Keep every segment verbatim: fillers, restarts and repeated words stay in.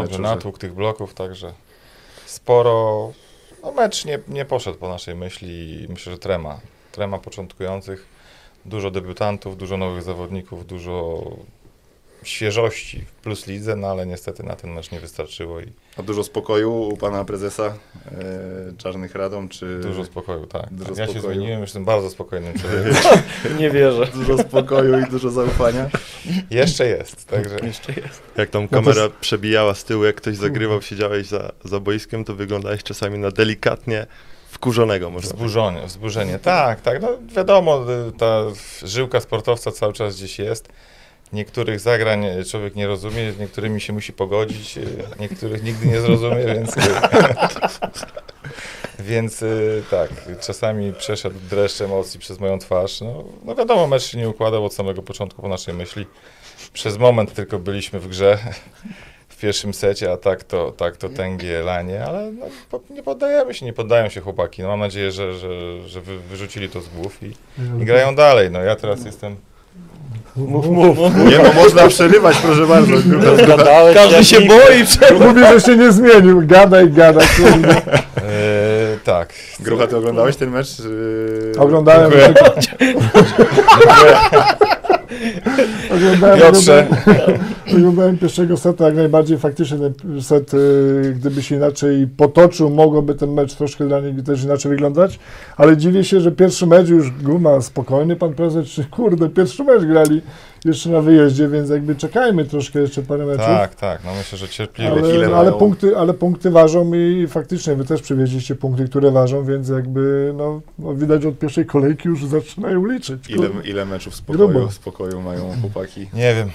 meczu, natłuk tych bloków, także sporo, no mecz nie, nie poszedł po naszej myśli i myślę, że trema, trema początkujących, dużo debiutantów, dużo nowych zawodników, dużo świeżości w Plus Lidze, no ale niestety na ten mecz nie wystarczyło. I A dużo spokoju u pana prezesa e, Czarnych Radom, czy... Dużo spokoju, tak. Dużo tak. Ja spokoju. się zmieniłem, jestem bardzo spokojnym człowiekiem. Nie wierzę. Dużo spokoju i dużo zaufania. Jeszcze jest, także... Jeszcze jest. Jak tam kamera przebijała z tyłu, jak ktoś zagrywał, siedziałeś za, za boiskiem, to wyglądałeś czasami na delikatnie wkurzonego, można powiedzieć. Wzburzenie, wzburzenie, tak, tak, no wiadomo, ta żyłka sportowca cały czas gdzieś jest. Niektórych zagrań człowiek nie rozumie, z niektórymi się musi pogodzić, niektórych nigdy nie zrozumie, więc, więc tak, czasami przeszedł dreszcz emocji przez moją twarz. No, no wiadomo, mecz się nie układał od samego początku po naszej myśli. Przez moment tylko byliśmy w grze w pierwszym secie, a tak to, tak to tęgie lanie, ale no, po, nie poddajemy się, nie poddają się chłopaki. No, mam nadzieję, że, że, że wy, wyrzucili to z głów i, i grają dalej. No ja teraz jestem... Mów, mów. Nie no, można przerywać, proszę bardzo. Każdy się boi. Mówi, że się nie zmienił. Gadaj, gadaj. Eee, tak. Grucha, ty oglądałeś ten mecz? Yy... Oglądałem. Oglądałem, Piotrze. oglądałem, oglądałem pierwszego seta, jak najbardziej faktycznie ten set, y, gdyby się inaczej potoczył, mogłoby ten mecz troszkę dla nich też inaczej wyglądać, ale dziwię się, że pierwszy mecz już guma spokojny, pan prezes, czy kurde, pierwszy mecz grali jeszcze na wyjeździe, więc jakby czekajmy troszkę jeszcze parę meczów. Tak, tak, no myślę, że cierpliwie. Ale, chwilę ale, mają. punkty, ale punkty ważą i faktycznie wy też przywieźliście punkty, które ważą, więc jakby no, no widać od pierwszej kolejki już zaczynają liczyć. Ile, kurde. ile meczów spokoju, Grubo. spokoju mają chłopaki? Nie wiem.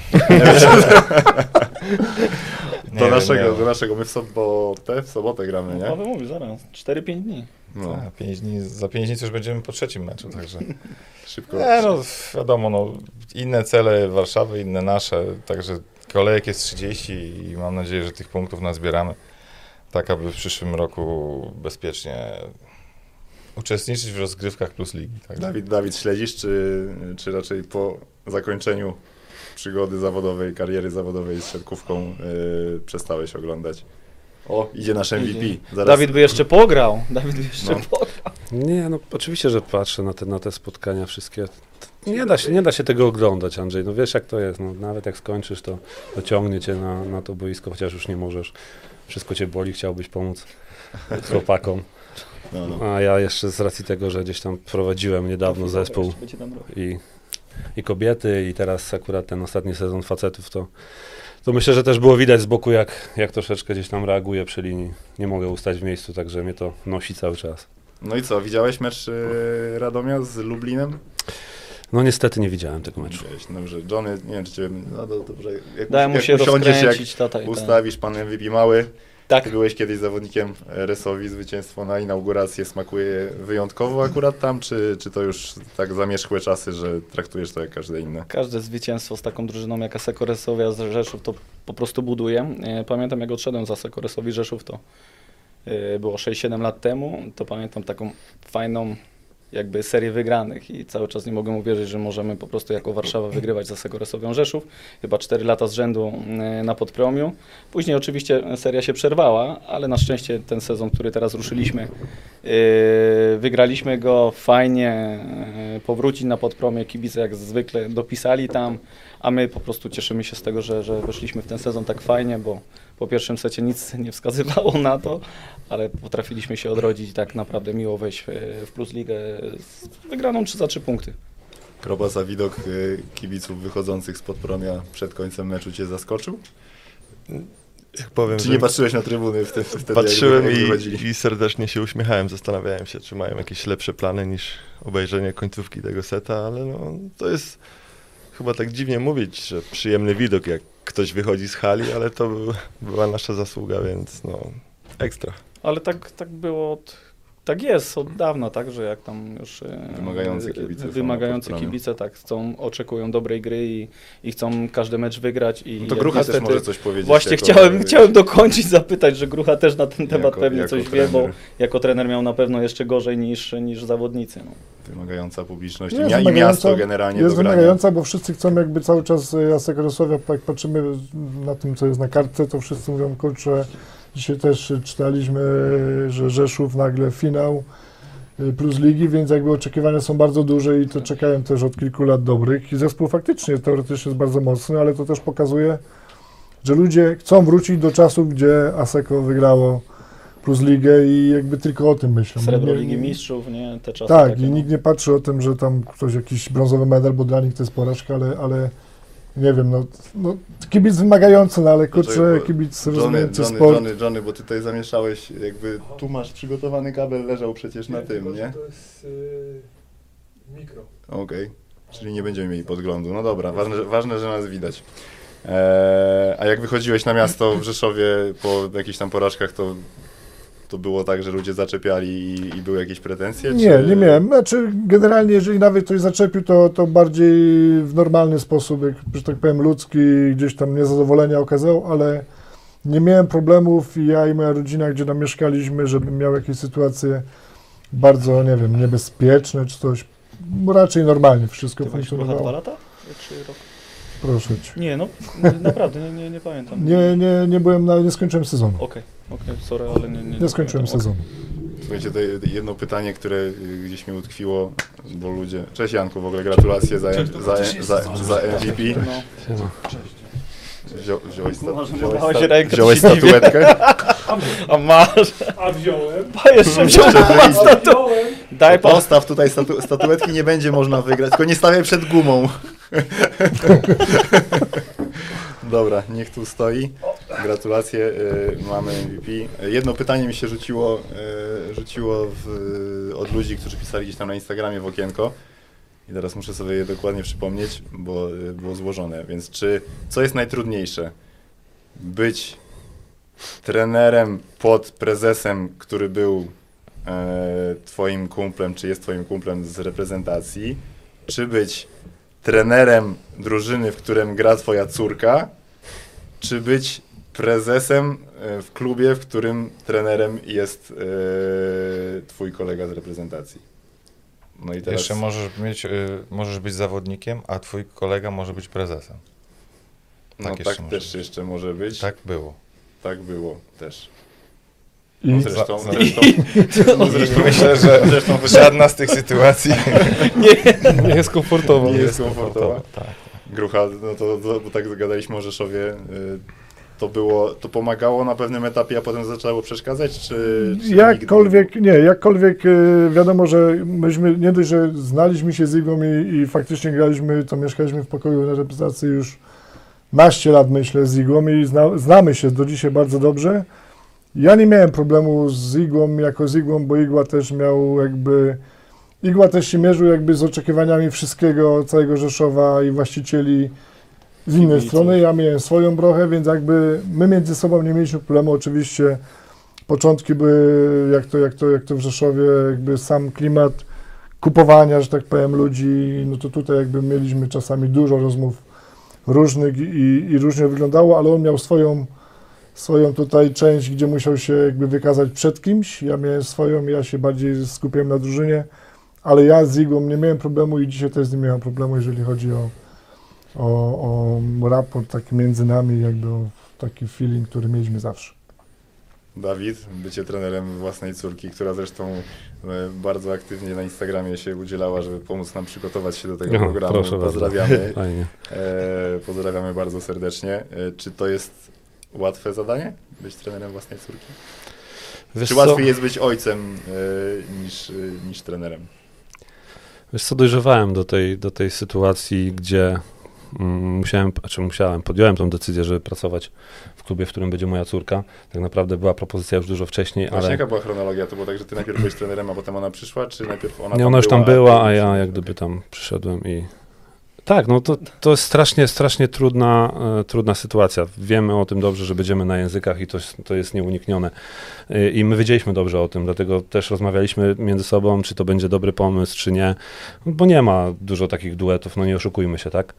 Nie Do wiem, naszego, nie do wiem. naszego, my w sobotę, w sobotę gramy, nie? Paweł mówi, zaraz, cztery pięć dni. No, A, pięć dni, za pięć dni to już będziemy po trzecim meczu, także... szybko. Nie, no wiadomo, no, inne cele Warszawy, inne nasze, także kolejek jest trzydzieści i mam nadzieję, że tych punktów nazbieramy, tak aby w przyszłym roku bezpiecznie uczestniczyć w rozgrywkach Plus Ligi. Także. Dawid, Dawid, śledzisz, czy, czy raczej po zakończeniu przygody zawodowej, kariery zawodowej z siatkówką yy, przestałeś oglądać? O, idzie nasz M V P. Zaraz... Dawid by jeszcze pograł. Dawid by jeszcze No. pograł. Nie, no oczywiście, że patrzę na te, na te spotkania wszystkie. Nie da, się, nie da się tego oglądać, Andrzej. No wiesz jak to jest. No, nawet jak skończysz, to, to ciągnie cię na, na to boisko, chociaż już nie możesz. Wszystko cię boli, chciałbyś pomóc chłopakom. No, no. A ja jeszcze z racji tego, że gdzieś tam prowadziłem niedawno zespół i, i kobiety i teraz akurat ten ostatni sezon facetów, to, to myślę, że też było widać z boku, jak, jak troszeczkę gdzieś tam reaguje przy linii. Nie mogę ustać w miejscu, także mnie to nosi cały czas. No i co, widziałeś mecz yy, Radomia z Lublinem? No niestety nie widziałem tego meczu. Widziałeś, dobrze. Johnny, nie wiem czy cię... No to dobrze. Jak, Dałem mu jak się usiądziesz, rozkręcić, tata i jak ten. ustawisz pan M V P mały. Tak. Ty byłeś kiedyś zawodnikiem Resowi, zwycięstwo na inaugurację smakuje wyjątkowo akurat tam, czy, czy to już tak zamierzchłe czasy, że traktujesz to jak każde inne? Każde zwycięstwo z taką drużyną jak Asseco Resowia z Rzeszów to po prostu buduje. E, Pamiętam jak odszedłem z Asseco Resowi Rzeszów, to e, było sześć siedem lat temu, to pamiętam taką fajną jakby serię wygranych i cały czas nie mogłem uwierzyć, że możemy po prostu jako Warszawa wygrywać z Asseco Resowią Rzeszów. Chyba cztery lata z rzędu e, na Podpromiu. Później oczywiście seria się przerwała, ale na szczęście ten sezon, który teraz ruszyliśmy, e, wygraliśmy go fajnie, e, powrócić na Podpromie, kibice jak zwykle dopisali tam, a my po prostu cieszymy się z tego, że, że weszliśmy w ten sezon tak fajnie, bo po pierwszym secie nic nie wskazywało na to, ale potrafiliśmy się odrodzić i tak naprawdę miło wejść w Plus Ligę z wygraną trzy za trzy punkty. Krobas, a widok y, kibiców wychodzących z Podpromia przed końcem meczu cię zaskoczył? Jak powiem, Czy że nie patrzyłeś na trybuny wtedy, wtedy patrzyłem jak, jak i, wychodzili? i serdecznie się uśmiechałem, zastanawiałem się, czy mają jakieś lepsze plany niż obejrzenie końcówki tego seta, ale no, to jest chyba tak dziwnie mówić, że przyjemny widok, jak ktoś wychodzi z hali, ale to był, była nasza zasługa, więc no ekstra. Ale tak, tak było od Tak jest, od dawna, tak, że jak tam już e, Wymagający kibice są wymagający na kibice tak chcą, oczekują dobrej gry i, i chcą każdy mecz wygrać. I No to jak Grucha też niestety- może coś powiedzieć. Właśnie jako- chciałem, chciałem dokończyć, zapytać, że Grucha też na ten temat Jako- pewnie jako coś wie, bo trener. jako trener miał na pewno jeszcze gorzej niż, niż zawodnicy. No. Wymagająca publiczność Jest i, mia- i wymagająca- miasto generalnie Jest do grania. wymagająca, bo wszyscy chcą jakby cały czas, ja z Jasekresowia, jak patrzymy na tym, co jest na kartce, to wszyscy mówią, kurczę, dzisiaj też czytaliśmy, że Rzeszów nagle finał y, plus ligi, więc jakby oczekiwania są bardzo duże i to czekają też od kilku lat dobrych i zespół faktycznie teoretycznie jest bardzo mocny, ale to też pokazuje, że ludzie chcą wrócić do czasów, gdzie Aseko wygrało plus ligę i jakby tylko o tym myślą. Srebro Nie- Ligi nie- Mistrzów, nie? Te czasy Tak, takie, i no. nikt nie patrzy o tym, że tam ktoś jakiś brązowy medal, bo dla nich to jest porażka, ale, ale nie wiem, no, no kibic wymagający, no ale kurczę, Poczekaj, bo kibic Johnny, rozumiejący Johnny, sport. Johnny, Johnny, bo ty tutaj zamieszałeś, jakby tu masz przygotowany kabel, leżał przecież na tym, nie? To jest yy, mikro. Okej, czyli nie będziemy mieli podglądu. No dobra, ważne, ważne że nas widać. Eee, a jak wychodziłeś na miasto w Rzeszowie po jakichś tam porażkach, to, to było tak, że ludzie zaczepiali i, i były jakieś pretensje? Nie, czy... nie miałem. Znaczy, generalnie, jeżeli nawet ktoś zaczepił, to, to bardziej w normalny sposób, jak, że tak powiem, ludzki, gdzieś tam niezadowolenia okazał, ale nie miałem problemów i ja i moja rodzina, gdzie tam mieszkaliśmy, żebym miał jakieś sytuacje bardzo, nie wiem, niebezpieczne czy coś. Bo raczej normalnie wszystko Ty byłeś Grucha dwa funkcjonowało. lata? Czy rok? Proszę cię. Nie, no n- naprawdę, nie, nie, nie pamiętam. Nie, nie, nie byłem, na, nie skończyłem sezonu. Okej, okej, sorry, ale nie, nie, Nie skończyłem pamiętam. sezonu. Słuchajcie, to jedno pytanie, które y, gdzieś mi utkwiło, bo ludzie... Cześć Janku, w ogóle gratulacje za, za, za, za M V P. No. Siema. Wzią, wziąłeś, sta, Może wziąłeś, dałeś sta, rękę, wziąłeś to się dziwię. statuetkę? A masz, A wziąłem. a jeszcze wziął pan statu. Wziąłem. Daj pan. Postaw tutaj statu, statuetki, nie będzie można wygrać, tylko nie stawiaj przed gumą. Dobra, niech tu stoi. Gratulacje, y, mamy M V P. Jedno pytanie mi się rzuciło, y, rzuciło w, od ludzi, którzy pisali gdzieś tam na Instagramie w okienko. I teraz muszę sobie je dokładnie przypomnieć, bo y, było złożone. Więc czy, co jest najtrudniejsze? Być trenerem pod prezesem, który był e, twoim kumplem, czy jest twoim kumplem z reprezentacji, czy być trenerem drużyny, w którym gra twoja córka, czy być prezesem e, w klubie, w którym trenerem jest e, twój kolega z reprezentacji. No i teraz... Jeszcze możesz mieć, y, możesz być zawodnikiem, a twój kolega może być prezesem. no tak tak jeszcze może też być. jeszcze może być. Tak było. Tak było też. I No zresztą, za- zresztą, No zresztą myślę, że żadna z tych sytuacji Nie jest komfortowo. nie jest komfortowa. Tak. Grucha, no to, to bo tak gadaliśmy o Rzeszowie, y, to było, to pomagało na pewnym etapie, a potem zaczęło przeszkadzać, czy, czy Jakkolwiek, nie, jakkolwiek y, wiadomo, że myśmy nie dość, że znaliśmy się z Igą i, i faktycznie graliśmy, to mieszkaliśmy w pokoju na reprezentacji już naście lat, myślę, z Igą i zna, znamy się do dzisiaj bardzo dobrze. Ja nie miałem problemu z Igą jako z Igą, bo Igła też miał jakby, Igła też się mierzył jakby z oczekiwaniami wszystkiego, całego Rzeszowa i właścicieli z innej Kibiców. strony. Ja miałem swoją brochę, więc jakby my między sobą nie mieliśmy problemu. Oczywiście początki były, jak to, jak to, jak to w Rzeszowie, jakby sam klimat kupowania, że tak powiem, ludzi, no to tutaj jakby mieliśmy czasami dużo rozmów różnych i, i różnie wyglądało, ale on miał swoją, swoją tutaj część, gdzie musiał się jakby wykazać przed kimś. Ja miałem swoją, ja się bardziej skupiłem na drużynie, ale ja z Igą nie miałem problemu i dzisiaj też z nim nie mam problemu, jeżeli chodzi o, o, o raport taki między nami, jakby o taki feeling, który mieliśmy zawsze. Dawid, bycie trenerem własnej córki, która zresztą e, bardzo aktywnie na Instagramie się udzielała, żeby pomóc nam przygotować się do tego No, programu. proszę bardzo. Pozdrawiamy. Fajnie. E, pozdrawiamy bardzo serdecznie. E, czy to jest łatwe zadanie, być trenerem własnej córki? Wiesz Czy co, łatwiej jest być ojcem e, niż, e, niż trenerem? wiesz co, dojrzewałem do tej, do tej sytuacji, gdzie mm, musiałem, znaczy musiałem, podjąłem tą decyzję, żeby pracować w klubie, w którym będzie moja córka. Tak naprawdę była propozycja już dużo wcześniej, Właśnie ale jaka była chronologia? To było tak, że ty najpierw byłeś trenerem, a potem ona przyszła, czy najpierw ona nie, tam ona już tam była, była, ty- a ja jak gdyby tam przyszedłem i Tak, no to, to jest strasznie, strasznie trudna, e, trudna sytuacja. Wiemy o tym dobrze, że będziemy na językach i to, to jest nieuniknione. E, I my wiedzieliśmy dobrze o tym, dlatego też rozmawialiśmy między sobą, czy to będzie dobry pomysł, czy nie, bo nie ma dużo takich duetów, no nie oszukujmy się, tak?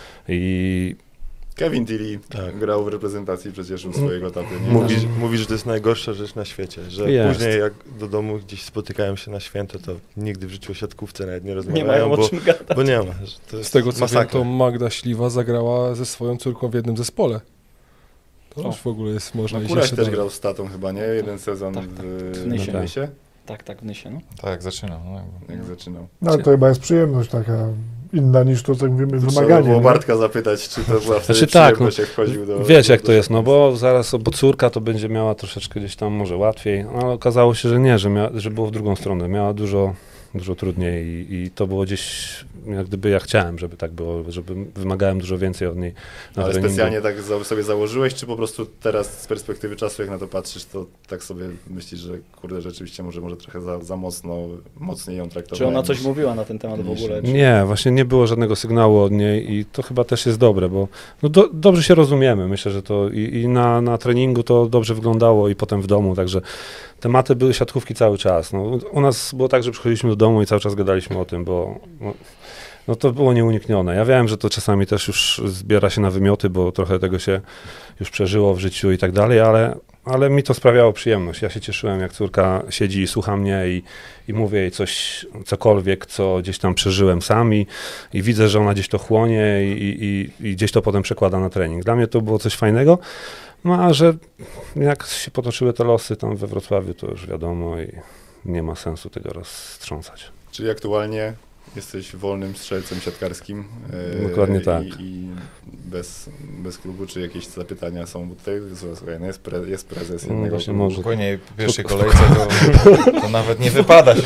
I Kevin Tilly Tak. grał w reprezentacji przecież u swojego taty. Nie? Mówi, mówi, że to jest najgorsza rzecz na świecie, że Jest. później jak do domu gdzieś spotykają się na święto, to nigdy w życiu o siatkówce nawet nie Nie rozmawiają, mają o bo, czym gadać. bo nie ma. Że to jest Z tego co wiem, masakra. to Magda Śliwa zagrała ze swoją córką w jednym zespole. To O. już w ogóle jest, można No, iść Kuraś jeszcze też dalej. grał z tatą chyba, nie? Jeden sezon Tak, w, tak. W w Nysie. Nysie, Tak, tak, w Nysie, no. Tak, zaczynam. No, jakby. jak zaczynał. No ale to chyba jest przyjemność taka inna niż to, co mówimy, Trzeba wymaganie. było nie? Bartka zapytać, czy to była wtedy Znaczy tak, przyjemność, no, jak wchodził do... wiesz jak do to jest, no szatni. bo zaraz, bo córka to będzie miała troszeczkę gdzieś tam może łatwiej, no, ale okazało się, że nie, że, mia, że było w drugą stronę, miała dużo, dużo trudniej i, i to było gdzieś, jak gdyby ja chciałem, żeby tak było, żeby wymagałem dużo więcej od niej na Ale treningu. specjalnie tak za- sobie założyłeś, czy po prostu teraz z perspektywy czasu, jak na to patrzysz, to tak sobie myślisz, że kurde, rzeczywiście może, może trochę za, za mocno, mocniej ją traktowałem. Czy ona coś niż- mówiła na ten temat w niż- ogóle? Czy... Nie, właśnie nie było żadnego sygnału od niej i to chyba też jest dobre, bo no do, dobrze się rozumiemy. Myślę, że to i, i na, na treningu to dobrze wyglądało i potem w domu, także tematy były siatkówki cały czas. No, u nas było tak, że przychodziliśmy do domu i cały czas gadaliśmy o tym, bo no, no to było nieuniknione. Ja wiem, że to czasami też już zbiera się na wymioty, bo trochę tego się już przeżyło w życiu i tak dalej, ale, ale mi to sprawiało przyjemność. Ja się cieszyłem, jak córka siedzi i słucha mnie i, i mówię jej coś, cokolwiek, co gdzieś tam przeżyłem sam i, i widzę, że ona gdzieś to chłonie i, i, i gdzieś to potem przekłada na trening. Dla mnie to było coś fajnego, no a że jak się potoczyły te losy tam we Wrocławiu, to już wiadomo i nie ma sensu tego roztrząsać. Czyli aktualnie jesteś wolnym strzelcem siatkarskim. e, Dokładnie tak. I, i bez, bez klubu, czy jakieś zapytania są, bo tutaj słuchaj, no jest, pre, jest prezes No jednego właśnie klubu. może. Spokojnie, w pierwszej kolejce to, to nawet nie wypada się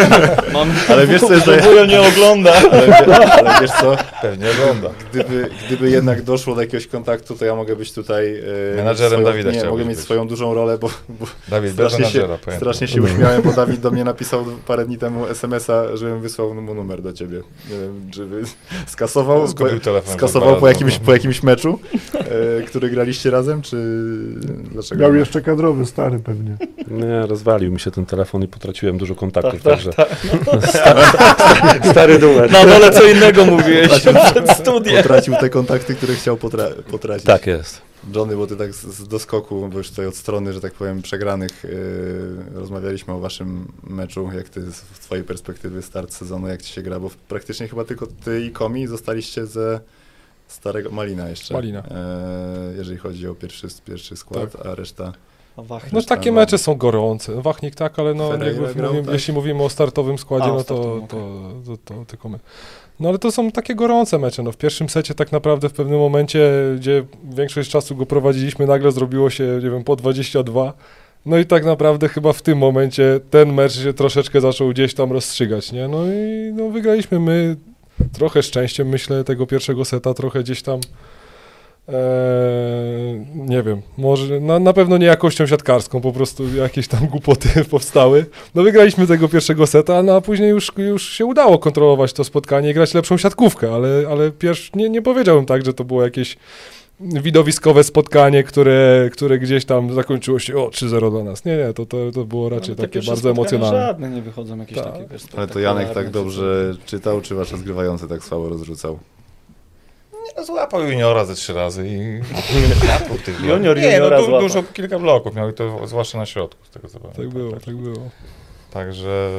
Mam, Ale wiesz co jest że wujo nie ogląda. Ale, ale wiesz co, pewnie ogląda. gdyby, gdyby jednak doszło do jakiegoś kontaktu, to ja mogę być tutaj... e, Menadżerem swoją, Dawida Nie, chciałbyś mogę mieć być. swoją dużą rolę, bo, bo Dawid, bez strasznie się, menadżera, pamiętam. strasznie się uśmiałem, bo Dawid do mnie napisał parę dni temu es em es a, żebym wysłał mu numer do ciebie. Nie wiem, czy by skasował, Zgubił po, telefon skasował za po jakimś, bardzo. po jakimś meczu, e, który graliście razem, czy dlaczego? Miał nie? jeszcze kadrowy, stary pewnie. Nie, rozwalił mi się ten telefon i potraciłem dużo kontaktów, Tak, także tak, stary numer. Na dole co innego mówiłeś przed studiem. Potracił te kontakty, które chciał potra- potracić. Tak jest. Johnny, bo ty tak z, z doskoku, bo już tutaj od strony, że tak powiem, przegranych yy, rozmawialiśmy o waszym meczu, jak ty z z twojej perspektywy start sezonu, jak ci się gra, bo praktycznie chyba tylko ty i Komi zostaliście ze starego Malina jeszcze. Malina. Yy, jeżeli chodzi o pierwszy, pierwszy skład, a reszta... Wachnie. No takie mecze są gorące. Wachnik tak, ale no, Ferreira jakby grał, mówimy, tak? jeśli mówimy o startowym składzie, A, o no to, startowym, to, to, to tylko my. No ale to są takie gorące mecze. No, w pierwszym secie tak naprawdę w pewnym momencie, gdzie większość czasu go prowadziliśmy, nagle zrobiło się, nie wiem, po dwadzieścia dwa. No i tak naprawdę chyba w tym momencie ten mecz się troszeczkę zaczął gdzieś tam rozstrzygać, nie? No i no, wygraliśmy my trochę szczęściem, myślę, tego pierwszego seta, trochę gdzieś tam Eee, nie wiem, może na, na pewno nie jakością siatkarską, po prostu jakieś tam głupoty powstały. No wygraliśmy tego pierwszego seta, no a później już, już się udało kontrolować to spotkanie i grać lepszą siatkówkę, ale, ale pierwszy, nie, nie powiedziałbym tak, że to było jakieś widowiskowe spotkanie, które, które gdzieś tam zakończyło się o trzy zero dla nas. Nie, nie, to, to, to było raczej te takie pierwsze bardzo spotkania emocjonalne. Żadne nie wychodzą jakieś Tak. takie, wiesz, Ale to Janek tak spektakularne, dobrze czytał, czy wasze zgrywające tak słabo rozrzucał? No, złapał juniora ze trzy razy i napluł tych bloków. Junior Nie, juniora no, du- złapał. dużo, kilka bloków miał i to zwłaszcza na środku, z tego co pamiętam. Tak było, tak było. Także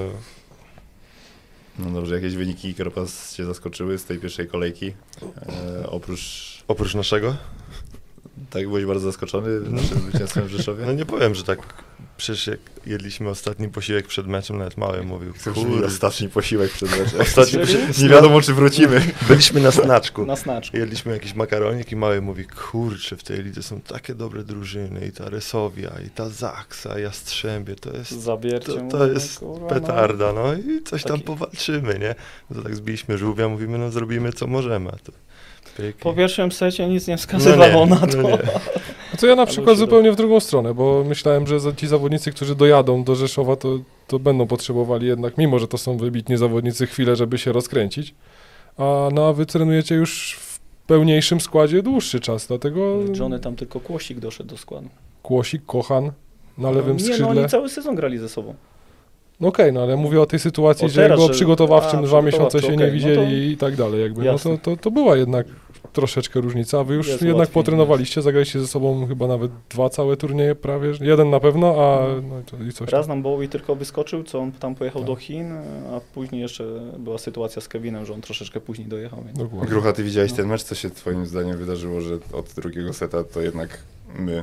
No dobrze, jakieś wyniki Kropas cię zaskoczyły z tej pierwszej kolejki? E, oprócz... Oprócz naszego? Tak, byłeś bardzo zaskoczony naszym zwycięstwem w Rzeszowie? No nie powiem, że tak. Przecież jak jedliśmy ostatni posiłek przed meczem, nawet mały mówił, To brzmi kurde, ostatni posiłek przed meczem. Ostatni Serio? posiłek. Nie wiadomo, czy wrócimy. Byliśmy na snaczku. Na snaczku. Jedliśmy jakiś makaronik i mały mówi, kurczę, w tej lidze są takie dobre drużyny, i ta Resowia, i ta Zaksa, Jastrzębie, to jest, Zabiercie to, mu, to no, jest kurwa, petarda, no i coś tam Taki- powalczymy, nie? No to tak zbiliśmy żółwia, mówimy, no zrobimy co możemy, a to pyk. Po pierwszym secie nic nie wskazywało no na nie, to. no nie. No to ja na Ale przykład się zupełnie w drugą stronę, bo myślałem, że za- ci zawodnicy, którzy dojadą do Rzeszowa, to, to będą potrzebowali jednak, mimo że to są wybitni zawodnicy, chwilę, żeby się rozkręcić. a no, a wy trenujecie już w pełniejszym składzie dłuższy czas, dlatego Johnny tam tylko Kłosik doszedł do składu. Kłosik, Kochan na lewym nie, skrzydle. no oni cały sezon grali ze sobą. No okej, no ale mówię o tej sytuacji, O że teraz, było że- przygotowawczym, a, dwa miesiące się przygotowawczy, nie okej, no widzieli to- i tak dalej, jakby, no jasne. to, to, to była jednak troszeczkę różnica, a wy już Jest jednak łatwiej, potrenowaliście, zagraliście ze sobą chyba nawet dwa całe turnieje prawie, jeden na pewno, a no, i to, i coś Raz tam. nam Bowie tylko wyskoczył, co on tam pojechał Tak. do Chin, a później jeszcze była sytuacja z Kevinem, że on troszeczkę później dojechał. Więc... Dokładnie. Grucha, ty widziałeś No. ten mecz? Co się twoim zdaniem wydarzyło, że od drugiego seta to jednak my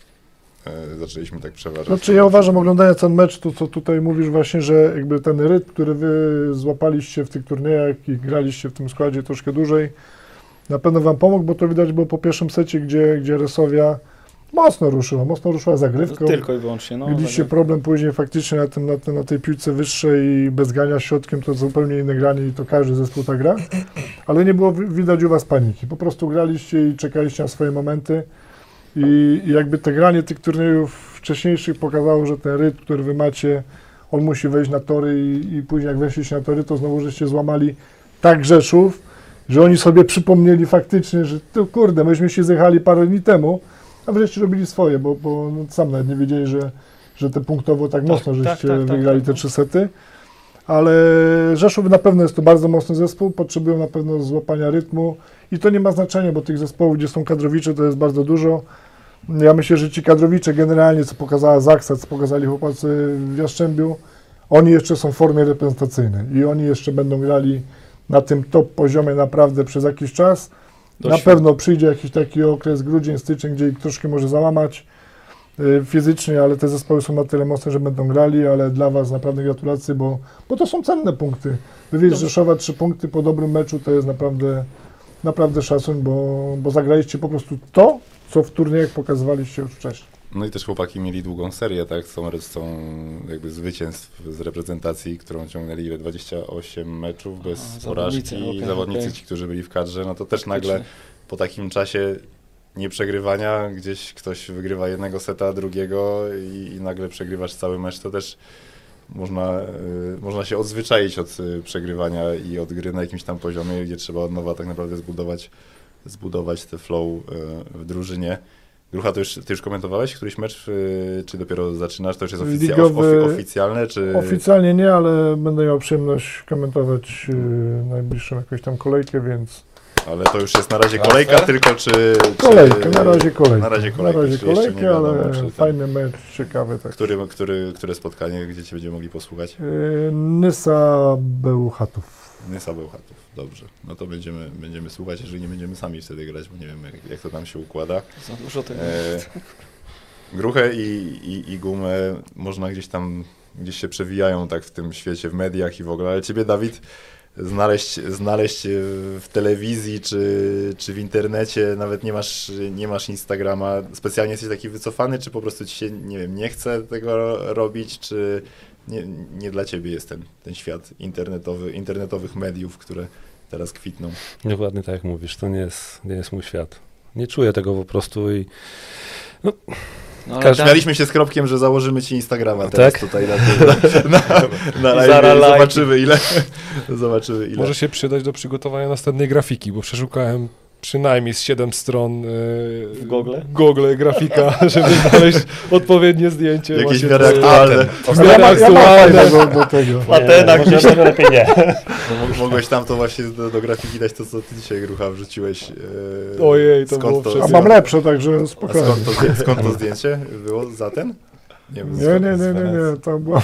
e, zaczęliśmy tak przeważać? Znaczy ja uważam, oglądając ten mecz, to co tutaj mówisz właśnie, że jakby ten rytm, który wy złapaliście w tych turniejach i graliście w tym składzie troszkę dłużej, na pewno wam pomógł, bo to widać było po pierwszym secie, gdzie, gdzie Resowia mocno ruszyła, mocno ruszyła zagrywką. Tylko i wyłącznie. No, Mieliście tak- problem później faktycznie na, tym, na, tym, na tej piłce wyższej i bez grania środkiem to zupełnie inne granie i to każdy zespół tak gra, ale nie było wi- widać u was paniki. Po prostu graliście i czekaliście na swoje momenty i, i jakby te granie tych turniejów wcześniejszych pokazało, że ten rytm, który wy macie, on musi wejść na tory i, i później jak weszliście na tory, to znowu żeście złamali tak Rzeszów, że oni sobie przypomnieli faktycznie, że to kurde, myśmy się zjechali parę dni temu, a wreszcie robili swoje, bo, bo no, sam nawet nie wiedzieli, że, że te punktowo tak mocno, tak, żeście tak, tak, wygrali tak, te no. trzy sety. Ale Rzeszów na pewno jest to bardzo mocny zespół, potrzebują na pewno złapania rytmu i to nie ma znaczenia, bo tych zespołów, gdzie są kadrowicze, to jest bardzo dużo. Ja myślę, że ci kadrowicze generalnie, co pokazała Zaksa, co pokazali chłopacy w Jastrzębiu, oni jeszcze są w formie reprezentacyjnej i oni jeszcze będą grali na tym top poziomie naprawdę przez jakiś czas. Do Na świąt. pewno przyjdzie jakiś taki okres, grudzień, styczeń, gdzie ich troszkę może załamać y, fizycznie, ale te zespoły są na tyle mocne, że będą grali, ale dla was naprawdę gratulacje, bo, bo to są cenne punkty. Wywieźć z Rzeszowa trzy punkty po dobrym meczu to jest naprawdę, naprawdę szacun, bo, bo zagraliście po prostu to, co w turniejach pokazywaliście już wcześniej. No i też chłopaki mieli długą serię, tak? Są, są jakby zwycięstw z reprezentacji, którą ciągnęli ile? dwadzieścia osiem meczów bez Aha, porażki. zawodnicy, okej, Zawodnicy okej. ci, którzy byli w kadrze, no to też nagle Faktycznie. po takim czasie nieprzegrywania, gdzieś ktoś wygrywa jednego seta, drugiego i, i nagle przegrywasz cały mecz, to też można, y, można się odzwyczaić od y, przegrywania i od gry na jakimś tam poziomie, gdzie trzeba od nowa tak naprawdę zbudować, zbudować te flow y, w drużynie. Grucha, to już, ty już komentowałeś któryś mecz, y, czy dopiero zaczynasz? To już jest oficja, Ligowy- ofi, oficjalne, czy... Oficjalnie nie, ale będę miał przyjemność komentować y, najbliższą jakąś tam kolejkę, więc Ale to już jest na razie Transfer? kolejka tylko, czy... kolejkę, czy, na razie kolejkę. Na razie kolejkę, na razie czyli jeszcze nie kolejkę, wiadomo, ale czy ten- fajny mecz, ciekawy. Tak. Który, który, które spotkanie, gdzie cię będziemy mogli posłuchać? Y, Nysa Bełchatów. Nysa Bełchatów, dobrze. No to będziemy, będziemy słuchać, jeżeli nie będziemy sami wtedy grać, bo nie wiem, jak, jak to tam się układa. Za dużo tego. E, Gruchę i, i, i Gumę można gdzieś tam, gdzieś się przewijają tak w tym świecie, w mediach i w ogóle, ale ciebie, Dawid, znaleźć, znaleźć w telewizji czy, czy w internecie, nawet nie masz, nie masz Instagrama, specjalnie jesteś taki wycofany, czy po prostu ci się, nie wiem, nie chce tego robić, czy nie, nie dla ciebie jest ten, ten świat internetowy, internetowych mediów, które teraz kwitną? Dokładnie tak jak mówisz, to nie jest, nie jest mój świat. Nie czuję tego po prostu i No, ale każdy- tak, Śmialiśmy się z Kropkiem, że założymy ci Instagrama teraz Tak? tutaj na, tym, na, na, na Zara live. like. Zobaczymy ile, zobaczymy ile. Może się przydać do przygotowania następnej grafiki, bo przeszukałem przynajmniej z siedem stron yy, W Google? Google grafika, żeby znaleźć odpowiednie zdjęcie. Jakieś właśnie w miarę to- aktualne. W Ja, miarę ma, ja mam aktualne. fajnego do tego. Atena nie, gdzieś. może to lepiej nie. No, mo- mogłeś tam to właśnie do, do grafiki dać to, co ty dzisiaj, Grucha, wrzuciłeś. E, Ojej, to skąd było to, A przecież- mam lepsze, także a spokojnie. skąd to, zdję- skąd to zdjęcie było za ten? Nie, wiem, Nie, skąd- nie, z nie, nie, Wenecji. nie, to była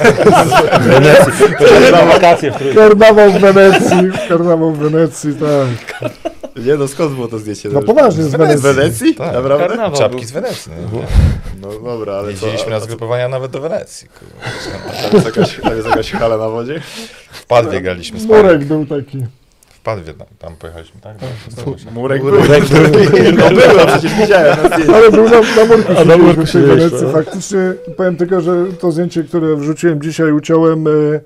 W Wenecji. Na wakacje w Trójce. karnawał w Wenecji, karnawał w Wenecji, tak. Nie, no skąd było to zdjęcie? No poważnie, z Z Wenecji. Wenecji? Tak. Naprawdę? Karnawał Czapki był. z Wenecji. No. No dobra, ale co, Jeździliśmy a, na zgrupowania nawet do Wenecji. kurwa. tam jest, jakaś, tam jest jakaś hala na wodzie? W Padwie graliśmy z Murek był taki. W Padwie tam, tam pojechaliśmy, tak? No, Murek był. Murek był. No było, przecież widziałem na zdjęciu. Ale był na, na murku, A na murku w tej siedziałeś, Wenecji. no. Faktycznie powiem tylko, że to zdjęcie, które wrzuciłem dzisiaj, uciąłem y,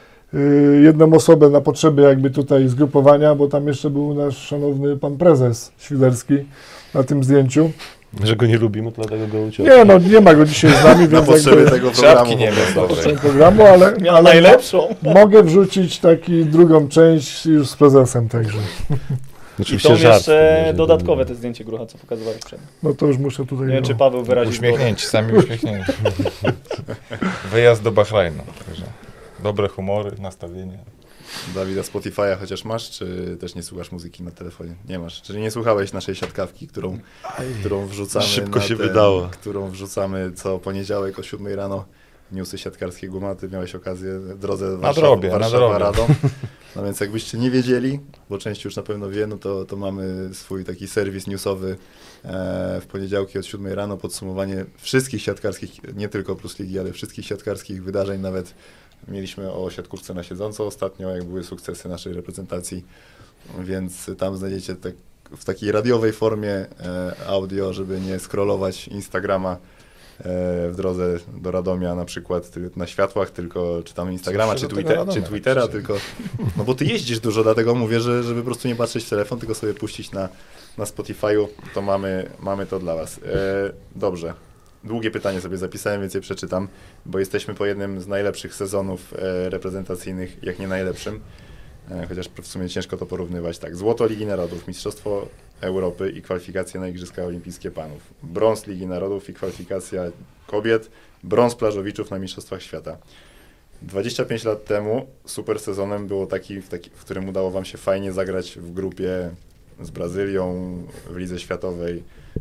y, jedną osobę na potrzeby jakby tutaj zgrupowania, bo tam jeszcze był nasz szanowny pan prezes Świderski na tym zdjęciu. Że go nie lubimy, to dlatego go uciął. Nie, no nie ma go dzisiaj z nami, Na więc potrzeby jakby tego programu. Szapki nie wiem dobrej. potrzeby programu, ale, Miał ale najlepszą. mogę wrzucić taki drugą część już z prezesem, także I Oczywiście są żart. jeszcze nie, że- dodatkowe te zdjęcie Grucha, co pokazywałeś przed. no to już muszę tutaj... Nie wiem, no. czy Paweł wyraził zgodę. Uśmiechnięci, sami uśmiechnięci. Wyjazd do Bahrajnu. Także dobre humory, nastawienie. Dawida, Spotify'a chociaż masz, czy też nie słuchasz muzyki na telefonie? Nie masz. Czyli nie słuchałeś naszej siatkawki, którą, którą wrzucamy Szybko na się ten, wydało. którą wrzucamy co poniedziałek o siódmej rano. Newsy siatkarskie Gumaty. Miałeś okazję w drodze Warszawa, Nadrobię, Warszawa nadrobię. Radom. No więc jakbyście nie wiedzieli, bo część już na pewno wie, no to, to mamy swój taki serwis newsowy e, w poniedziałki od siódmej rano, podsumowanie wszystkich siatkarskich, nie tylko Plus Ligi, ale wszystkich siatkarskich wydarzeń, nawet mieliśmy o siatkówce na siedząco ostatnio, jak były sukcesy naszej reprezentacji, więc tam znajdziecie tak, w takiej radiowej formie e, audio, żeby nie scrollować Instagrama e, w drodze do Radomia na przykład ty, na światłach, tylko czy tam Instagrama, Zawsze czy, do tego Twitter, Radomia czy Twittera, napiszcie. tylko, no bo ty jeździsz dużo, dlatego mówię, że żeby po prostu nie patrzeć w telefon, tylko sobie puścić na, na Spotify'u, to mamy, mamy to dla was. E, dobrze. Długie pytanie sobie zapisałem, więc je przeczytam, bo jesteśmy po jednym z najlepszych sezonów e, reprezentacyjnych, jak nie najlepszym, e, chociaż w sumie ciężko to porównywać. Tak, złoto Ligi Narodów, Mistrzostwo Europy i kwalifikacja na Igrzyska Olimpijskie Panów, brąz Ligi Narodów i kwalifikacja kobiet, brąz plażowiczów na Mistrzostwach Świata. dwadzieścia pięć lat temu super sezonem było taki, w, taki, w którym udało wam się fajnie zagrać w grupie z Brazylią, w Lidze Światowej,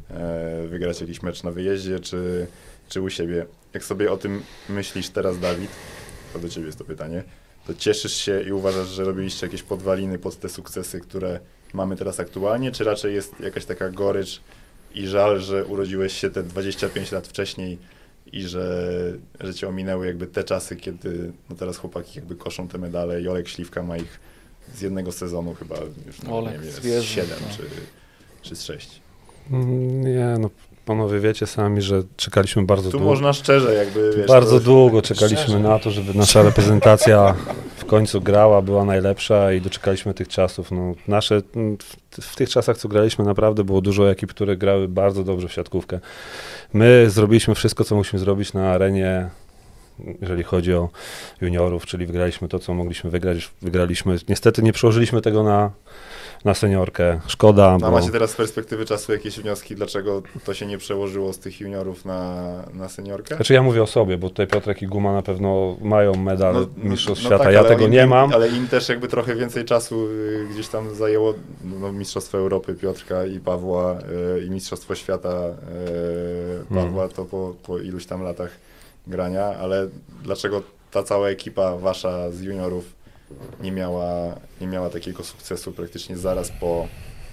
e, wygrać jakiś mecz na wyjeździe, czy, czy u siebie. Jak sobie o tym myślisz teraz, Dawid, to do ciebie jest to pytanie, to cieszysz się i uważasz, że robiliście jakieś podwaliny pod te sukcesy, które mamy teraz aktualnie, czy raczej jest jakaś taka gorycz i żal, że urodziłeś się te dwadzieścia pięć lat wcześniej i że, że cię ominęły jakby te czasy, kiedy no teraz chłopaki jakby koszą te medale i Olek Śliwka ma ich z jednego sezonu chyba już no, Olek, nie wiem, z zwierzę, siedem no. czy, czy z sześć. Mm, Nie, no panowie wiecie sami, że czekaliśmy bardzo Tu długo. można szczerze jakby, wiesz, Bardzo to- długo czekaliśmy Szczerze. na to, żeby nasza reprezentacja w końcu grała, była najlepsza i doczekaliśmy tych czasów. No, nasze, mm, w, w tych czasach, co graliśmy, naprawdę było dużo ekip, które grały bardzo dobrze w siatkówkę. My zrobiliśmy wszystko, co musimy zrobić na arenie, jeżeli chodzi o juniorów, czyli wygraliśmy to, co mogliśmy wygrać. Wygraliśmy. Niestety nie przełożyliśmy tego na, na seniorkę. Szkoda, A bo... macie teraz z perspektywy czasu jakieś wnioski, dlaczego to się nie przełożyło z tych juniorów na, na seniorkę? Znaczy ja mówię o sobie, bo tutaj Piotrek i Guma na pewno mają medal No, Mistrzostw no Świata, tak, ja ale tego im, nie mam. Ale im też jakby trochę więcej czasu y, gdzieś tam zajęło no, Mistrzostwo Europy Piotrka i Pawła y, i Mistrzostwo Świata y, Pawła, Mhm. to po, po iluś tam latach grania, ale dlaczego ta cała ekipa wasza z juniorów nie miała, nie miała takiego sukcesu praktycznie zaraz po,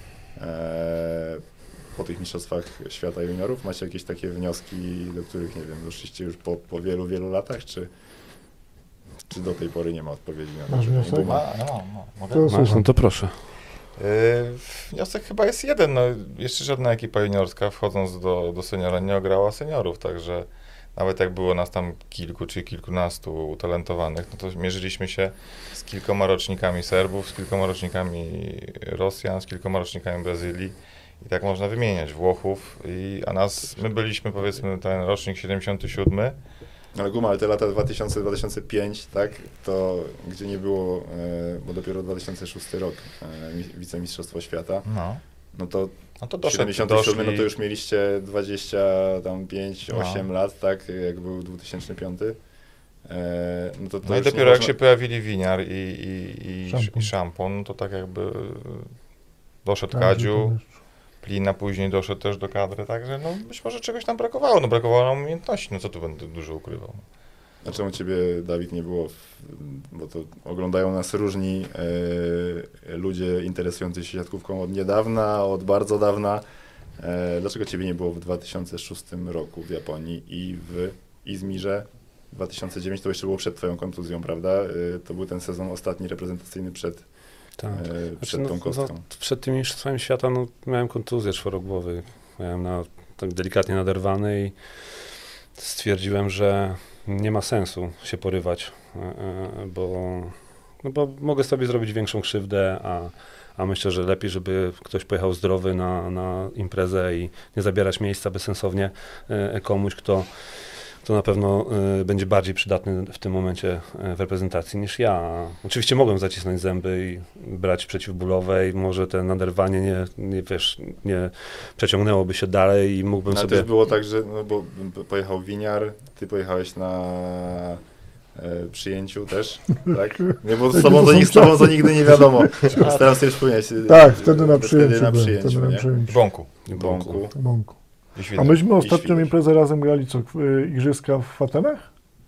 e, po tych Mistrzostwach Świata Juniorów? Macie jakieś takie wnioski, do których, nie wiem, doszliście już po, po wielu, wielu latach, czy, czy do tej pory nie ma odpowiedzi na to? Masz że- wniosek? Guma. A, no, no, mogę? To Masz, słucham. no to proszę. Yy, wniosek chyba jest jeden. No, jeszcze żadna ekipa juniorska wchodząc do, do seniora nie ograła seniorów, także nawet jak było nas tam kilku czy kilkunastu utalentowanych, no to mierzyliśmy się z kilkoma rocznikami Serbów, z kilkoma rocznikami Rosjan, z kilkoma rocznikami Brazylii i tak można wymieniać, Włochów, i, a nas, my byliśmy powiedzmy ten rocznik siedemdziesiąty siódmy. Ale Guma, ale te lata dwa tysiące do dwa tysiące piątego, tak, to gdzie nie było, e, bo dopiero dwa tysiące szósty rok, e, mi- wicemistrzostwo świata, No, no to no to doszedł, siedemdziesiąty siódmy, doszli, no to już mieliście dwadzieścia pięć, No. osiem lat, tak, jak był dwa tysiące piąty. E, no to, to no i już nie dopiero jak można- się pojawili Winiar i, i, i, Szampon. i Szampon, no to tak jakby doszedł Tak, Kadziu, że to Plina później doszedł też do kadry, także no być może czegoś tam brakowało, no brakowało nam umiejętności, no co tu będę dużo ukrywał. A czemu ciebie, Dawid, nie było, w, bo to oglądają nas różni e, ludzie interesujący się siatkówką od niedawna, od bardzo dawna. E, dlaczego ciebie nie było w dwa tysiące szóstym roku w Japonii i w Izmirze dwa tysiące dziewiątym, to jeszcze było przed twoją kontuzją, prawda? E, to był ten sezon ostatni reprezentacyjny przed, Tak. e, Znaczy, przed no, tą kostką. no, przed tym mistrzostwami świata no, miałem kontuzję czworogłowy. Miałem na, tak delikatnie naderwany i stwierdziłem, że nie ma sensu się porywać, e, e, bo, no bo mogę sobie zrobić większą krzywdę, a, a myślę, że lepiej, żeby ktoś pojechał zdrowy na, na imprezę i nie zabierać miejsca bezsensownie e, komuś, kto to na pewno y, będzie bardziej przydatny w tym momencie y, w reprezentacji niż ja. Oczywiście mogłem zacisnąć zęby i brać przeciwbólowe i może te naderwanie nie, nie, wiesz, nie przeciągnęłoby się dalej i mógłbym No, sobie... też było tak, że no, bo pojechał winiar, ty pojechałeś na e, przyjęciu też, tak? Nie, bo z tobą, to, z tobą to nigdy nie wiadomo. Staram sobie przypomnieć. Tak, wtedy na przyjęciu Wtedy na byłem, przyjęciu, wtedy na nie? przyjęciu. Bąku. Bąku. Bąku. I A Świdek. myśmy I ostatnią Świdek. imprezę razem grali co? y, Igrzyska w Atenach?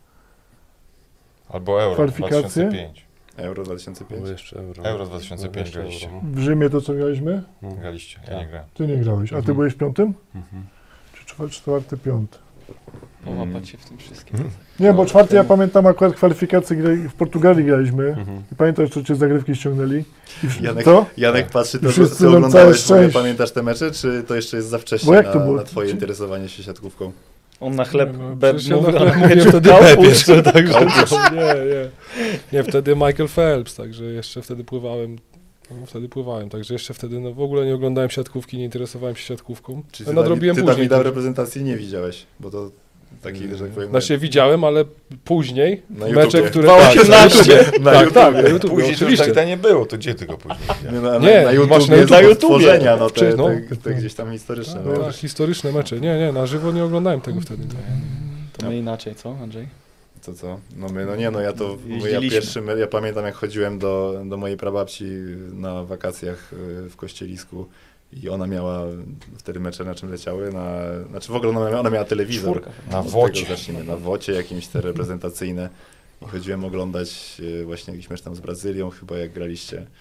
Albo Euro Kwalifikacje? dwa tysiące pięć. Euro dwa tysiące pięć. Było jeszcze euro. Euro dwa tysiące pięć Jeszcze graliście. euro, W Rzymie to co graliśmy? no. No. Graliście, ja nie grałem. Ty nie grałeś. A ty Mhm. byłeś w piątym? Mhm. Czy czwa- czwarty, piąty? Połapać się w tym wszystkim. Nie, bo No, czwarty ja ten- pamiętam akurat kwalifikacje grali- w Portugalii graliśmy. Mhm. I pamiętasz, co cię zagrywki ściągnęli? I w- Janek, to? Janek patrzy, to, I że wszyscy ty nam oglądałeś, całe w ogóle szczęście. pamiętasz te mecze, czy to jeszcze jest za wcześnie Bo jak na, to było? na twoje Czy- interesowanie się siatkówką? On na chleb No, be, przecież ja mówił, na a chleb na mówię meczu wtedy Kaupusz. Pep jeszcze, także to, nie, nie. Nie, wtedy Michael Phelps, także jeszcze wtedy pływałem. No, wtedy pływałem, także jeszcze wtedy no, w ogóle nie oglądałem siatkówki, nie interesowałem się siatkówką. Czy Ale nadrobiłem ty później. Dawida w też. reprezentacji nie widziałeś? Bo to taki, że tak powiem... Znaczy widziałem, ale później Na mecze, YouTubie. które... Dwa tak, osiemnaście. Na tak, YouTubie. tak, na YouTube, Później to już oczywiście. tak nie było, to gdzie tylko później? Nie, na, Nie, na, na YouTube, masz na jest YouTubie. odtworzenia, no te, Czy- no. te, te gdzieś tam historyczne. No, No, tak, historyczne mecze. Nie, nie, na żywo nie oglądałem tego wtedy. Nie. To my inaczej, co Andrzej? To co? No my, no nie, no ja to, bo ja Jeździliśmy. pierwszy, me- ja pamiętam jak chodziłem do, do mojej prababci na wakacjach y, w Kościelisku i ona miała wtedy mecze na czym leciały, na, znaczy w ogóle ona miała, ona miała telewizor. Czwórka. Na Od wocie. tego zacznijmy, na wocie jakimś te reprezentacyjne i chodziłem oglądać y, właśnie jakiś mecz tam z Brazylią, chyba jak graliście e,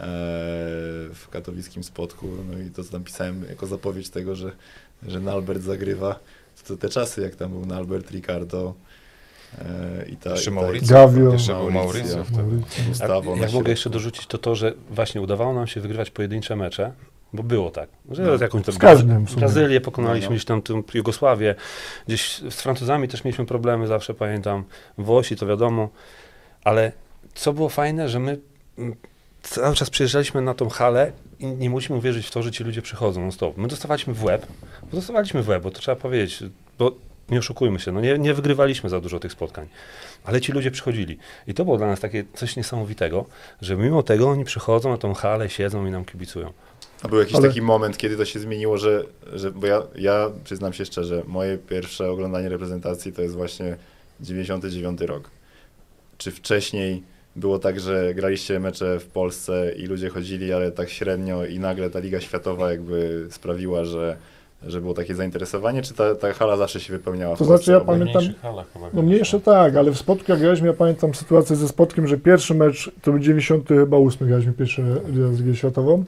w katowickim Spodku, no i to co tam pisałem jako zapowiedź tego, że, że Nalbert zagrywa, to, to te czasy jak tam był Nalbert, Ricardo e, i ta... Jeszcze i ta- Mauricio. Gavio. Jeszcze był Mauricio. Mauricio wtedy. Mauricio. Gustavo Jak, na jak mogę środku. jeszcze dorzucić, to to, że właśnie udawało nam się wygrywać pojedyncze mecze, bo było tak, że No. jakąś tam Z każdym w sumie. Brazylię pokonaliśmy, No, no. gdzieś tam tę Jugosławię, gdzieś z Francuzami też mieliśmy problemy, zawsze pamiętam, Włosi to wiadomo, ale co było fajne, że my mm, cały czas przyjeżdżaliśmy na tą halę i nie musimy uwierzyć w to, że ci ludzie przychodzą non stop. My dostawaliśmy w łeb, bo dostawaliśmy w łeb, bo to trzeba powiedzieć, bo nie oszukujmy się, no nie, nie wygrywaliśmy za dużo tych spotkań, ale ci ludzie przychodzili. I to było dla nas takie coś niesamowitego, że mimo tego oni przychodzą na tą halę, siedzą i nam kibicują. A był jakiś Ale- taki moment, kiedy to się zmieniło, że, że bo ja, ja przyznam się szczerze, moje pierwsze oglądanie reprezentacji to jest właśnie dziewięćdziesiąty dziewiąty rok. Czy wcześniej było tak, że graliście mecze w Polsce i ludzie chodzili, ale tak średnio i nagle ta Liga Światowa jakby sprawiła, że, że było takie zainteresowanie, czy ta, ta hala zawsze się wypełniała w To Polsce? znaczy ja Bo- pamiętam- mniejszych halach chyba No graliśmy. mniejsze tak, ale w Spodku jak graliśmy, ja pamiętam sytuację ze Spodkiem, że pierwszy mecz, to był dziewięćdziesiąty chyba ósmy graliśmy pierwszy raz Ligę Światową.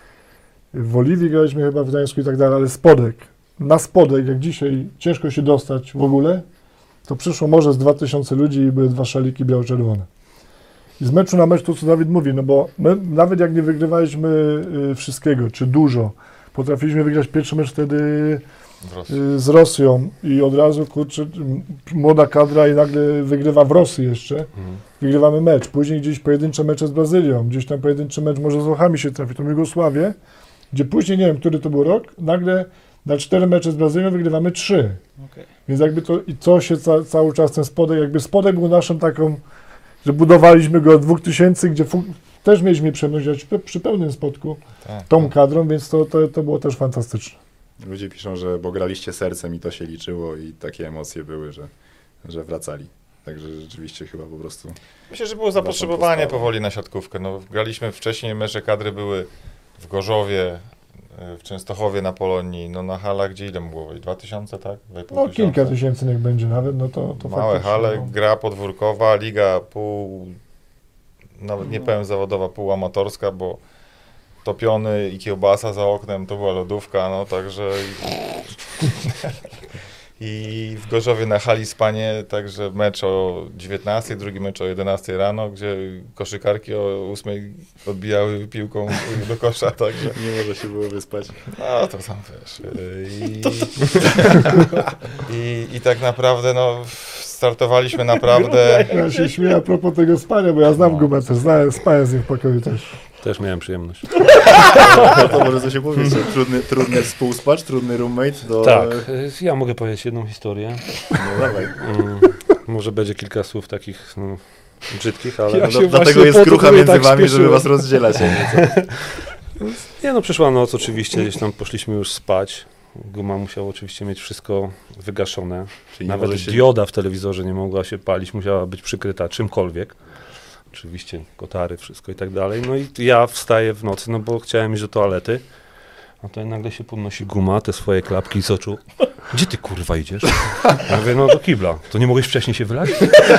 W Oliwii graliśmy chyba w Gdańsku i tak dalej, ale Spodek, na Spodek, jak dzisiaj ciężko się dostać w ogóle, to przyszło może z dwa tysiące ludzi i były dwa szaliki biało-czerwone. I z meczu na mecz to, co Dawid mówi, no bo my nawet jak nie wygrywaliśmy y, wszystkiego, czy dużo, potrafiliśmy wygrać pierwszy mecz wtedy W Rosji. y, z Rosją i od razu, kurczę, m, młoda kadra i nagle wygrywa w Rosji jeszcze, Mhm. wygrywamy mecz. Później gdzieś pojedyncze mecze z Brazylią, gdzieś tam pojedynczy mecz może z Włochami się trafi, tą Jugosławię, gdzie później, nie wiem, który to był rok, nagle na cztery mecze z Brazylią wygrywamy trzy. Okay. Więc jakby to, i to się ca, cały czas ten Spodek, jakby Spodek był naszą taką, że budowaliśmy go od dwóch tysięcy, gdzie fu- też mieliśmy przyjemność grać przy, przy pełnym Spodku Tak. tą kadrą, więc to, to, to było też fantastyczne. Ludzie piszą, że bo graliście sercem i to się liczyło i takie emocje były, że, że wracali. Także rzeczywiście chyba po prostu... Myślę, że było zapotrzebowanie podstawą. powoli na siatkówkę. No, graliśmy wcześniej, mecze kadry były w Gorzowie, y, w Częstochowie na Polonii, no na halach gdzie ile mogło być? dwa tysiące, tak? dwa i pół No tysiąca. kilka tysięcy niech będzie nawet, no to, to Małe faktycznie, hale, no. gra podwórkowa, liga pół, nawet nie No. powiem zawodowa, pół amatorska, bo topiony i kiełbasa za oknem, to była lodówka, no także... I w Gorzowie na hali spanie, także mecz o dziewiętnastej, drugi mecz o jedenastej rano, gdzie koszykarki o ósmej odbijały piłką do kosza, także... Nie może się było wyspać. No to tam wiesz. I, i, i tak naprawdę no, startowaliśmy naprawdę... Ja się śmieję a propos tego spania, bo ja znam No. Gumę też, znałem, spałem z nim w pokoju też. Też miałem przyjemność. No to może coś opowiedzieć. Trudny, trudny współspacz, trudny roommate do... Tak, y, ja mogę powiedzieć jedną historię. No dawaj. Mm, może będzie kilka słów takich no, brzydkich, ale... Ja No, się do, dlatego właśnie jest po to krucha tutaj między tak wami, żeby śpieszyłem. was rozdzielać. a nie co? Nie no, przyszła noc oczywiście, gdzieś tam poszliśmy już spać. Guma musiała oczywiście mieć wszystko wygaszone. Czyli nie Nawet może się- dioda w telewizorze nie mogła się palić, musiała być przykryta czymkolwiek. Oczywiście kotary, wszystko i tak dalej. No i ja wstaję w nocy, no bo chciałem iść do toalety. No to nagle się podnosi Guma, te swoje klapki z oczu. Gdzie ty kurwa idziesz? Ja mówię, no do kibla. To nie mogłeś wcześniej się wylać?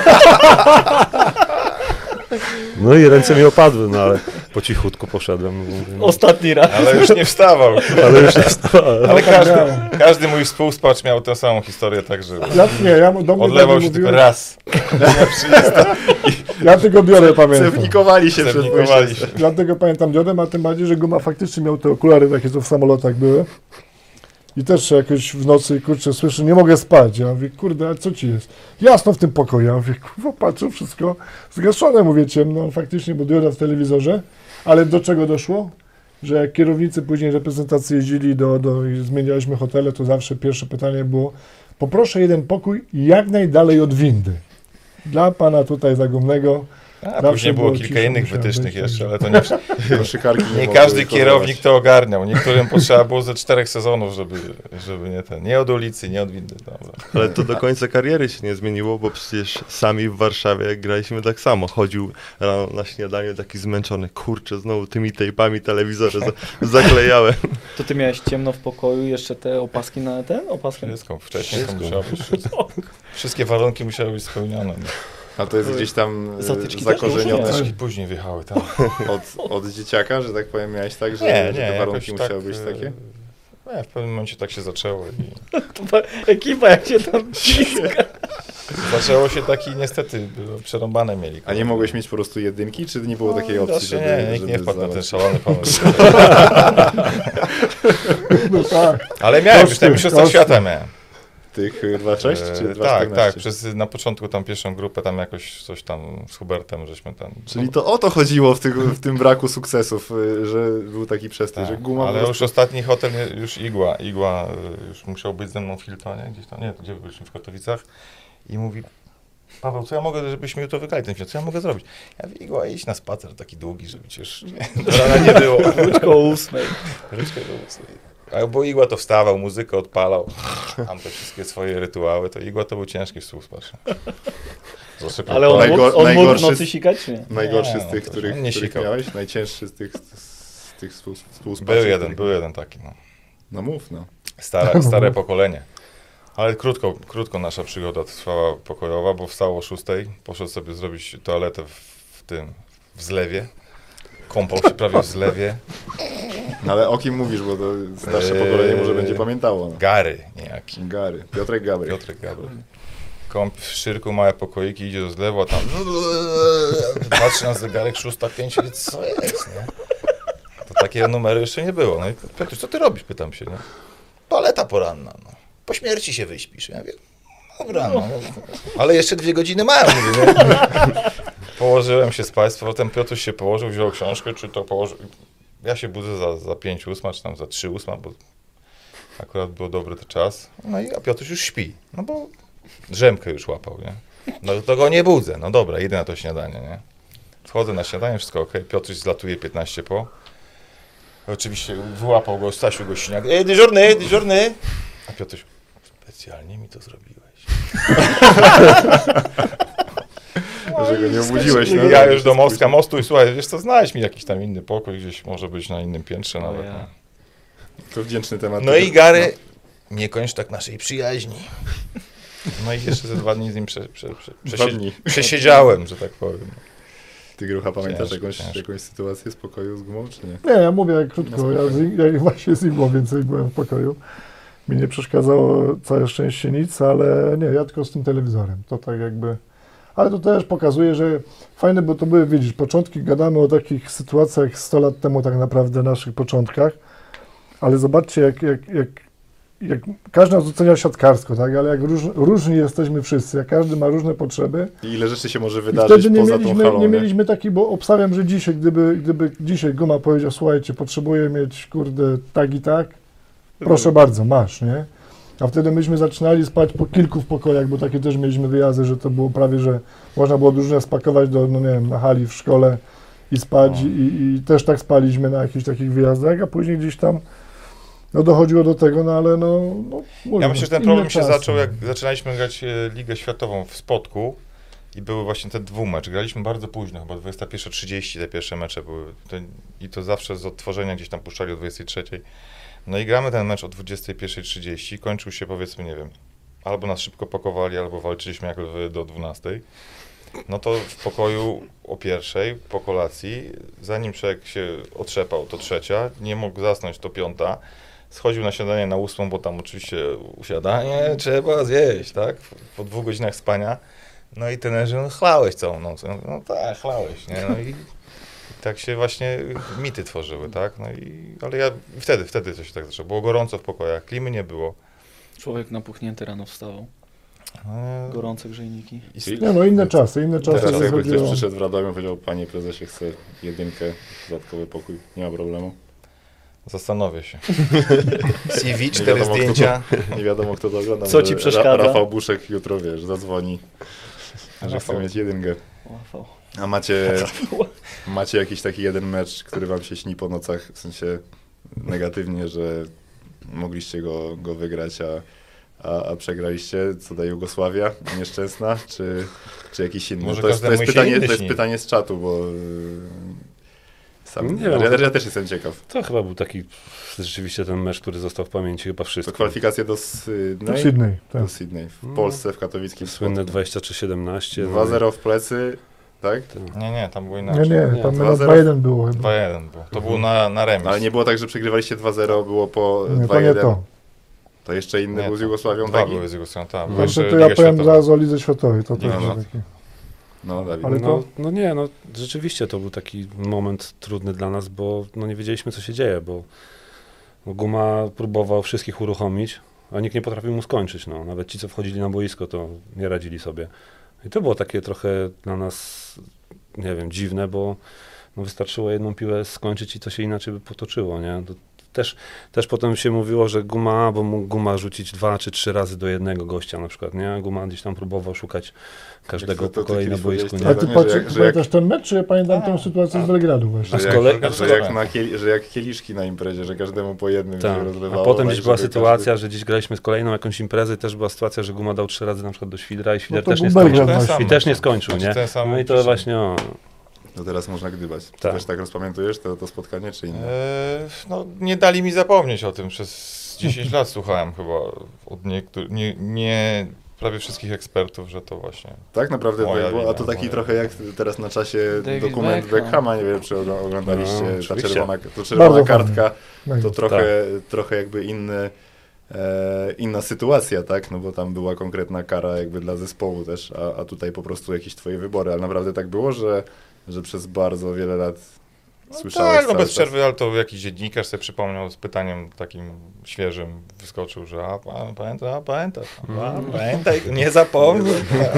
No i ręce mi opadły, no ale po cichutku poszedłem. No, mówię, no, Ostatni raz. Ale już nie wstał. ale już nie wstałem. Ale każdy, każdy mój współspacz miał tę samą historię, także Ja, nie, ja mu- do mnie odlewał tak się tylko mówiłem, raz. Ja tylko biorę, pamiętam. Cewnikowali się przed Zewnikowali pójściem. się. Dlatego pamiętam Diodę, a tym bardziej, że Guma faktycznie miał te okulary takie, co w samolotach były. I też jakoś w nocy, kurczę, słyszę, nie mogę spać. Ja mówię, kurde, a co ci jest? Jasno w tym pokoju. Ja mówię, kurwa, patrzę, wszystko zgaszone, mówię ciemno, faktycznie, bo Dioda w telewizorze. Ale do czego doszło? Że jak kierownicy później reprezentacji jeździli do, do i zmienialiśmy hotele, to zawsze pierwsze pytanie było, poproszę jeden pokój jak najdalej od windy. Dla pana tutaj zagumnego. A Zawsze później było było kilka cicho, innych musiałem wytycznych być, jeszcze, tak. ale to nie, Koszykarki nie mogły każdy kozować. kierownik to ogarniał. Niektórym potrzeba było ze czterech sezonów, żeby, żeby nie ten, nie od ulicy, nie od windy. Dobra. Ale to do końca kariery się nie zmieniło, bo przecież sami w Warszawie, jak graliśmy, tak samo. Chodził rano na śniadaniu taki zmęczony. Kurczę, znowu tymi tejpami telewizorze za zaklejałem. To ty miałeś ciemno w pokoju, jeszcze te opaski na ten? Opaski? Wszystko, wcześniej to musiało być wszystko. Wszystkie warunki musiały być spełnione. A to jest gdzieś tam e, Zatyczki też zakorzenione już Też później wjechały tam. od, od dzieciaka, że tak powiem, miałeś tak, że, Nie, że nie, te warunki jakoś musiały tak, być e, takie? Nie, w pewnym momencie tak się zaczęło i To była ekipa jak się tam ciska. zaczęło się taki niestety, było przerąbane mieli. A nie mogłeś mieć po prostu jedynki, czy nie było takiej No, opcji, właśnie żeby, nie, nikt żeby nie wpadł na ten załatwić? szalony pomysł. No tak. Ale miałem, już Koszty, na Mistrzostwach koszty. Świata miałem. Tych y, dwa sześć czy E, dwa tak, czternaście? tak, przez, na początku tam pierwszą grupę tam jakoś coś tam z Hubertem, żeśmy tam... Czyli to o to chodziło w, tych, w tym braku sukcesów, y, że był taki przestój, tak, że guma po ale prostu... już ostatni hotel, nie- już Igła, Igła y, już musiał być ze mną w Hiltonie, gdzieś tam, nie, gdzie byliśmy w Katowicach i mówi, Paweł, co ja mogę, żebyśmy jutro wygrali ten film, co ja mogę zrobić? Ja mówię, Igła, idź na spacer taki długi, żeby cię już nie, do rana nie było. Wróć koło ósmej. Ryczkę do ósmej. A bo Igła to wstawał, muzykę odpalał, tam te wszystkie swoje rytuały, to Igła to był ciężki współspacz. Ale on mógł, Najgor- on mógł w najgorszy nocy z- sikać, czy nie? Najgorszy Nie, z no tych, to których, nie których sikał. miałeś? Najcięższy z tych, z tych współ- współspaczy? Był jeden, których- był jeden taki, no. No mów, no. Stare, stare pokolenie. Ale krótko, krótko nasza przygoda trwała pokojowa, bo wstał o szóstej, poszedł sobie zrobić toaletę w, w tym, w zlewie. Kąpał się prawie w zlewie. No ale o kim mówisz, bo to starsze Eee, pokolenie może będzie pamiętało. No. Gary niejaki. Gary. Piotrek Gabry. Piotrek Gabry. Kąp w szyrku, małe pokoiki, idzie do zlewu, a tam patrzy na zegarek, szósta pięć, i co jest, nie? To takie numery jeszcze nie było. No i Piotr, co ty robisz? Pytam się, nie? Paleta poranna, no. Po śmierci się wyśpisz. Ja mówię, dobra, no. Ale jeszcze dwie godziny mam, mówię, nie? Położyłem się spać, z powrotem Piotr się położył, wziął książkę, czy to położył. Ja się budzę za, za pięć ósma, czy tam za trzy ósma, bo akurat był dobry ten czas. No i a Piotr już śpi, no bo drzemkę już łapał, nie? No to go nie budzę, no dobra, idę na to śniadanie, nie? Wchodzę na śniadanie, wszystko okej, Piotr zlatuje piętnaście po. Oczywiście wyłapał go Stasiu Gościniak. Ej, dyżurny, dyżurny! A Piotr, specjalnie mi to zrobiłeś. Że go nie obudziłeś. No, Ja już do Mostka Mostu i słuchaj, wiesz co, znajdź mi jakiś tam inny pokój, gdzieś może być na innym piętrze nawet. ja. No. To wdzięczny temat. No i Gary, nie kończ tak naszej przyjaźni. No i jeszcze ze dwa dni z nim prze, prze, prze, Dwa przesie, dni. przesiedziałem, że tak powiem. Ty, Grucha, pamiętasz Ciężko, jakąś, ciężko. jakąś sytuację z pokoju z gumą, czy nie? Nie, ja mówię jak krótko, ja, z, ja właśnie z Igłą więcej byłem w pokoju. Mi nie przeszkadzało całe szczęście nic, ale nie, ja tylko z tym telewizorem. To tak jakby... Ale to też pokazuje, że fajne, bo to były, widzisz, początki, gadamy o takich sytuacjach sto lat temu tak naprawdę, naszych początkach, ale zobaczcie, jak, jak, jak jak każdy nas ocenia siatkarsko, tak, ale jak róż, różni jesteśmy wszyscy, jak każdy ma różne potrzeby. I ile rzeczy się może I wydarzyć wtedy nie poza mieliśmy, tą halą, nie nie? mieliśmy takiej, bo obstawiam, że dzisiaj, gdyby, gdyby dzisiaj Guma powiedział, słuchajcie, potrzebuję mieć, kurde, tak i tak, proszę bardzo, masz, nie? A wtedy myśmy zaczynali spać po kilku w pokojach, bo takie też mieliśmy wyjazdy, że to było prawie, że można było drużynę spakować do, no nie wiem, na hali w szkole i spać No. i, i też tak spaliśmy na jakichś takich wyjazdach, a później gdzieś tam no dochodziło do tego, no ale no... no mówię, Ja myślę, że ten inne problem się czasy. zaczął, jak zaczynaliśmy grać e, Ligę Światową w Spodku i były właśnie te dwumecz. Graliśmy bardzo późno, chyba dwudziesta pierwsza trzydzieści te pierwsze mecze były. To, I to zawsze z odtworzenia gdzieś tam puszczali o dwudziestej trzeciej. No i gramy ten mecz o dwudziestej pierwszej trzydzieści, kończył się powiedzmy, nie wiem, albo nas szybko pakowali, albo walczyliśmy jak lwy do dwunastej. No to w pokoju o pierwszej, po kolacji, zanim człowiek się otrzepał, to trzecia, nie mógł zasnąć, to piąta. Schodził na śniadanie na ósmą, bo tam oczywiście usiadanie trzeba zjeść, tak? Po dwóch godzinach spania. No i trenerzy, no chlałeś całą noc. No, no tak, chlałeś, nie? No i, i tak się właśnie mity tworzyły, tak? No i, ale ja wtedy, wtedy to się tak zaczęło. Było gorąco w pokojach, klimy nie było. Człowiek napuchnięty rano wstawał. E, Gorące grzejniki. I, Nie no, inne czasy, inne czasy. Teraz jeżeli jakby chodzi ktoś o- przyszedł w Radomiu i powiedział, panie prezesie, chcę jedynkę, dodatkowy pokój, nie ma problemu. Zastanowię się. C V, Nie cztery wiadomo, kto zdjęcia. to- Nie wiadomo, kto to ogląda. Co może ci przeszkadza? Ra- Rafał Buszek jutro, wiesz, zadzwoni, że chce Rafał. mieć jedynkę. Łafał. A macie, macie jakiś taki jeden mecz, który wam się śni po nocach, w sensie negatywnie, że mogliście go, go wygrać, a, a, a przegraliście, co da Jugosławia nieszczęsna, czy, czy jakiś inny? Może to jest, to każdemu jest, się pytanie, inny to jest śni. pytanie z czatu, bo yy, sam, Nie ja, wiem, ja, to- ja też jestem ciekaw. To chyba był taki rzeczywiście ten mecz, który został w pamięci chyba To wszystkich. kwalifikacje do Do Sydney, Sydney, tak. do Sydney w No. Polsce, w katowickim Słynne Spodku. dwadzieścia trzy siedemnaście. no dwa zero w plecy, tak? i- Nie, nie, tam było Nie, inaczej. nie, Nie, tam dwa chyba zero. dwa jeden było chyba. dwa jeden było. To było na, na remis. Ale nie było tak, że przegrywaliście dwa zero, było po Nie, dwa to nie jeden. to. To jeszcze inny Nie, był z to Jugosławią Dwa taki? były z Jugosławią, tak. były Znaczy jeszcze to ja Liga powiem Światowa. zaraz o Lidze Światowej, to też No, był no. taki. No, Dawid. Ale no, to- no nie, no rzeczywiście to był taki moment trudny dla nas, bo no, nie wiedzieliśmy, co się dzieje, bo no, Guma próbował wszystkich uruchomić, a nikt nie potrafił mu skończyć. No. Nawet ci, co wchodzili na boisko, to nie radzili sobie. I to było takie trochę dla nas, nie wiem, dziwne, bo no, wystarczyło jedną piłę skończyć i to się inaczej by potoczyło, nie? To też, też potem się mówiło, że Guma, bo mógł Guma rzucić dwa czy trzy razy do jednego gościa na przykład, nie? Guma gdzieś tam próbował szukać każdego Jak to- po to kolei na kiedyś boisku, powiedziałeś, nie? to A ty że patrzy, jak- że jak- pamiętasz ten mecz, czy ja pamiętam tą sytuację z Belgradu właśnie? A z Że, kolei- jak, a z że, kolei- jak na kiel, że jak kieliszki na imprezie, że każdemu po jednym Tak. się A rozlewało. potem tak, gdzieś była żeby sytuacja, że gdzieś graliśmy z kolejną jakąś imprezę i też była sytuacja, że Guma dał trzy razy na przykład do Świdra i Świder No to też był nie Belgrad skończył. Ten właśnie. sam I też nie mecz. skończył, Znaczy nie? ten sam No i to mecz. właśnie, o, każdy- To teraz można gdybać. Ty Tak. też tak rozpamiętujesz to, to spotkanie, czy inne? Eee, no, nie dali mi zapomnieć o tym. Przez dziesięć lat słuchałem chyba od niektórych, nie, nie prawie wszystkich ekspertów, że to właśnie. Tak naprawdę Moja tak było, a wina, to taki moja trochę jak teraz na czasie David dokument Beckham. Beckhama, nie wiem czy ogl- oglądaliście, No, ta oczywiście. czerwona, to czerwona Bardzo kartka, fajnie. to trochę, trochę jakby inny, e, inna sytuacja, tak, no bo tam była konkretna kara jakby dla zespołu też, a, a tutaj po prostu jakieś twoje wybory, ale naprawdę tak było, że, że przez bardzo wiele lat No słyszałeś tak, no cały bez czas? przerwy, ale to jakiś dziennikarz sobie przypomniał z pytaniem takim świeżym, wyskoczył, że a, pan, pamięta, a, pamięta, a, pamiętaj, nie zapomnij,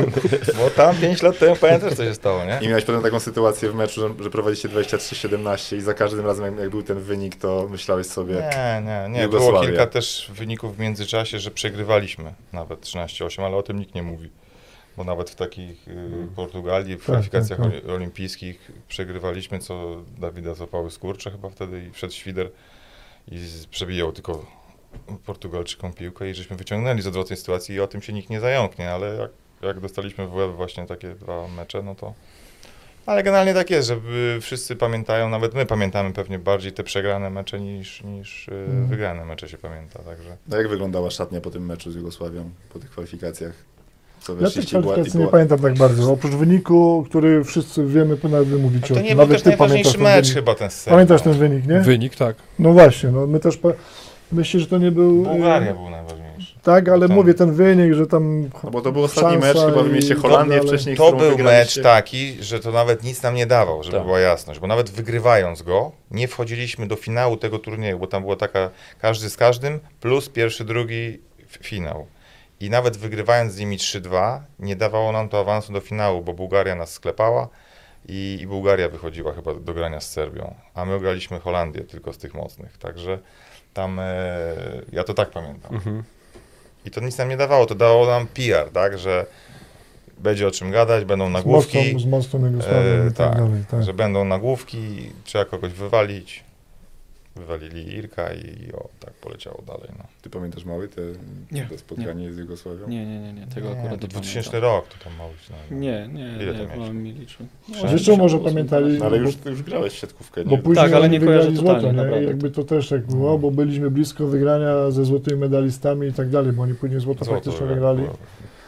bo tam pięć lat temu pamiętasz, co się stało, nie? I miałeś potem taką sytuację w meczu, że, że prowadziliście dwadzieścia trzy siedemnaście i za każdym razem jak, jak był ten wynik, to myślałeś sobie, Nie, nie, nie. Było Jugosławia. kilka też wyników w międzyczasie, że przegrywaliśmy nawet trzynaście osiem, ale o tym nikt nie mówi. Bo nawet w takich y, Portugalii, w Tak, kwalifikacjach tak, oli- olimpijskich przegrywaliśmy, co Dawida złapały skurcze chyba wtedy i wszedł Świder i z- przebijał tylko Portugalczykom piłkę i żeśmy wyciągnęli z odwrotnej sytuacji i o tym się nikt nie zająknie, ale jak, jak dostaliśmy w łeb właśnie takie dwa mecze, no to... Ale generalnie tak jest, że y, wszyscy pamiętają, nawet my pamiętamy pewnie bardziej te przegrane mecze niż, niż y, Mm. wygrane mecze się pamięta, także... no jak wyglądała szatnia po tym meczu z Jugosławią, po tych kwalifikacjach? Co Ja tych weszliście i była, i kwalifikacji nie była, pamiętam tak bardzo. Oprócz wyniku, który wszyscy wiemy, nawet wy mówicie A to o nie tym. był Nawet też ty pamiętasz najważniejszy ten mecz wynik. chyba ten z Pamiętasz Serbią. ten wynik, nie? Wynik, tak. No właśnie, no my też pa- myślę, że to nie był... Bułgaria e, był najważniejszy. tak, ale Tam- mówię, ten wynik, że tam No bo to był ostatni mecz szansa chyba w i mieście tak Holandię dalej. wcześniej, To którą był wygraliście. mecz taki, że to nawet nic nam nie dawał, żeby Tak. była jasność, bo nawet wygrywając go, nie wchodziliśmy do finału tego turnieju, bo tam była taka każdy z każdym, plus pierwszy, drugi f- finał. I nawet wygrywając z nimi trzy dwa, nie dawało nam to awansu do finału, bo Bułgaria nas sklepała i, i Bułgaria wychodziła chyba do grania z Serbią, a my graliśmy Holandię tylko z tych mocnych, także tam, e, ja to tak pamiętam. Mhm. I to nic nam nie dawało, to dało nam P R, tak, że będzie o czym gadać, będą z nagłówki, mocną, z mocną Jugosławią e, i tak, tak, dalej. Tak. że będą nagłówki, trzeba kogoś wywalić. Wywalili Irka i o, tak poleciało dalej. No. Ty pamiętasz mały te, Nie, te spotkanie z Jugosławią? Nie, nie, nie, nie, tego Nie, akurat to nie dwutysięczny pamiętam. rok, to tam mało być. No. Nie, nie, Ile nie, to miałeś? mam mi liczył. Zresztą może pamiętali, No, ale bo- już, ty już grałeś w siatkówkę, nie? Bo później Tak, ale oni nie wygrali kojarzę złoto, totalnie, nie? naprawdę. I jakby to też tak było, bo byliśmy blisko wygrania ze złotymi medalistami i tak dalej, bo oni później złoto, Złoto faktycznie wygrali. wygrali.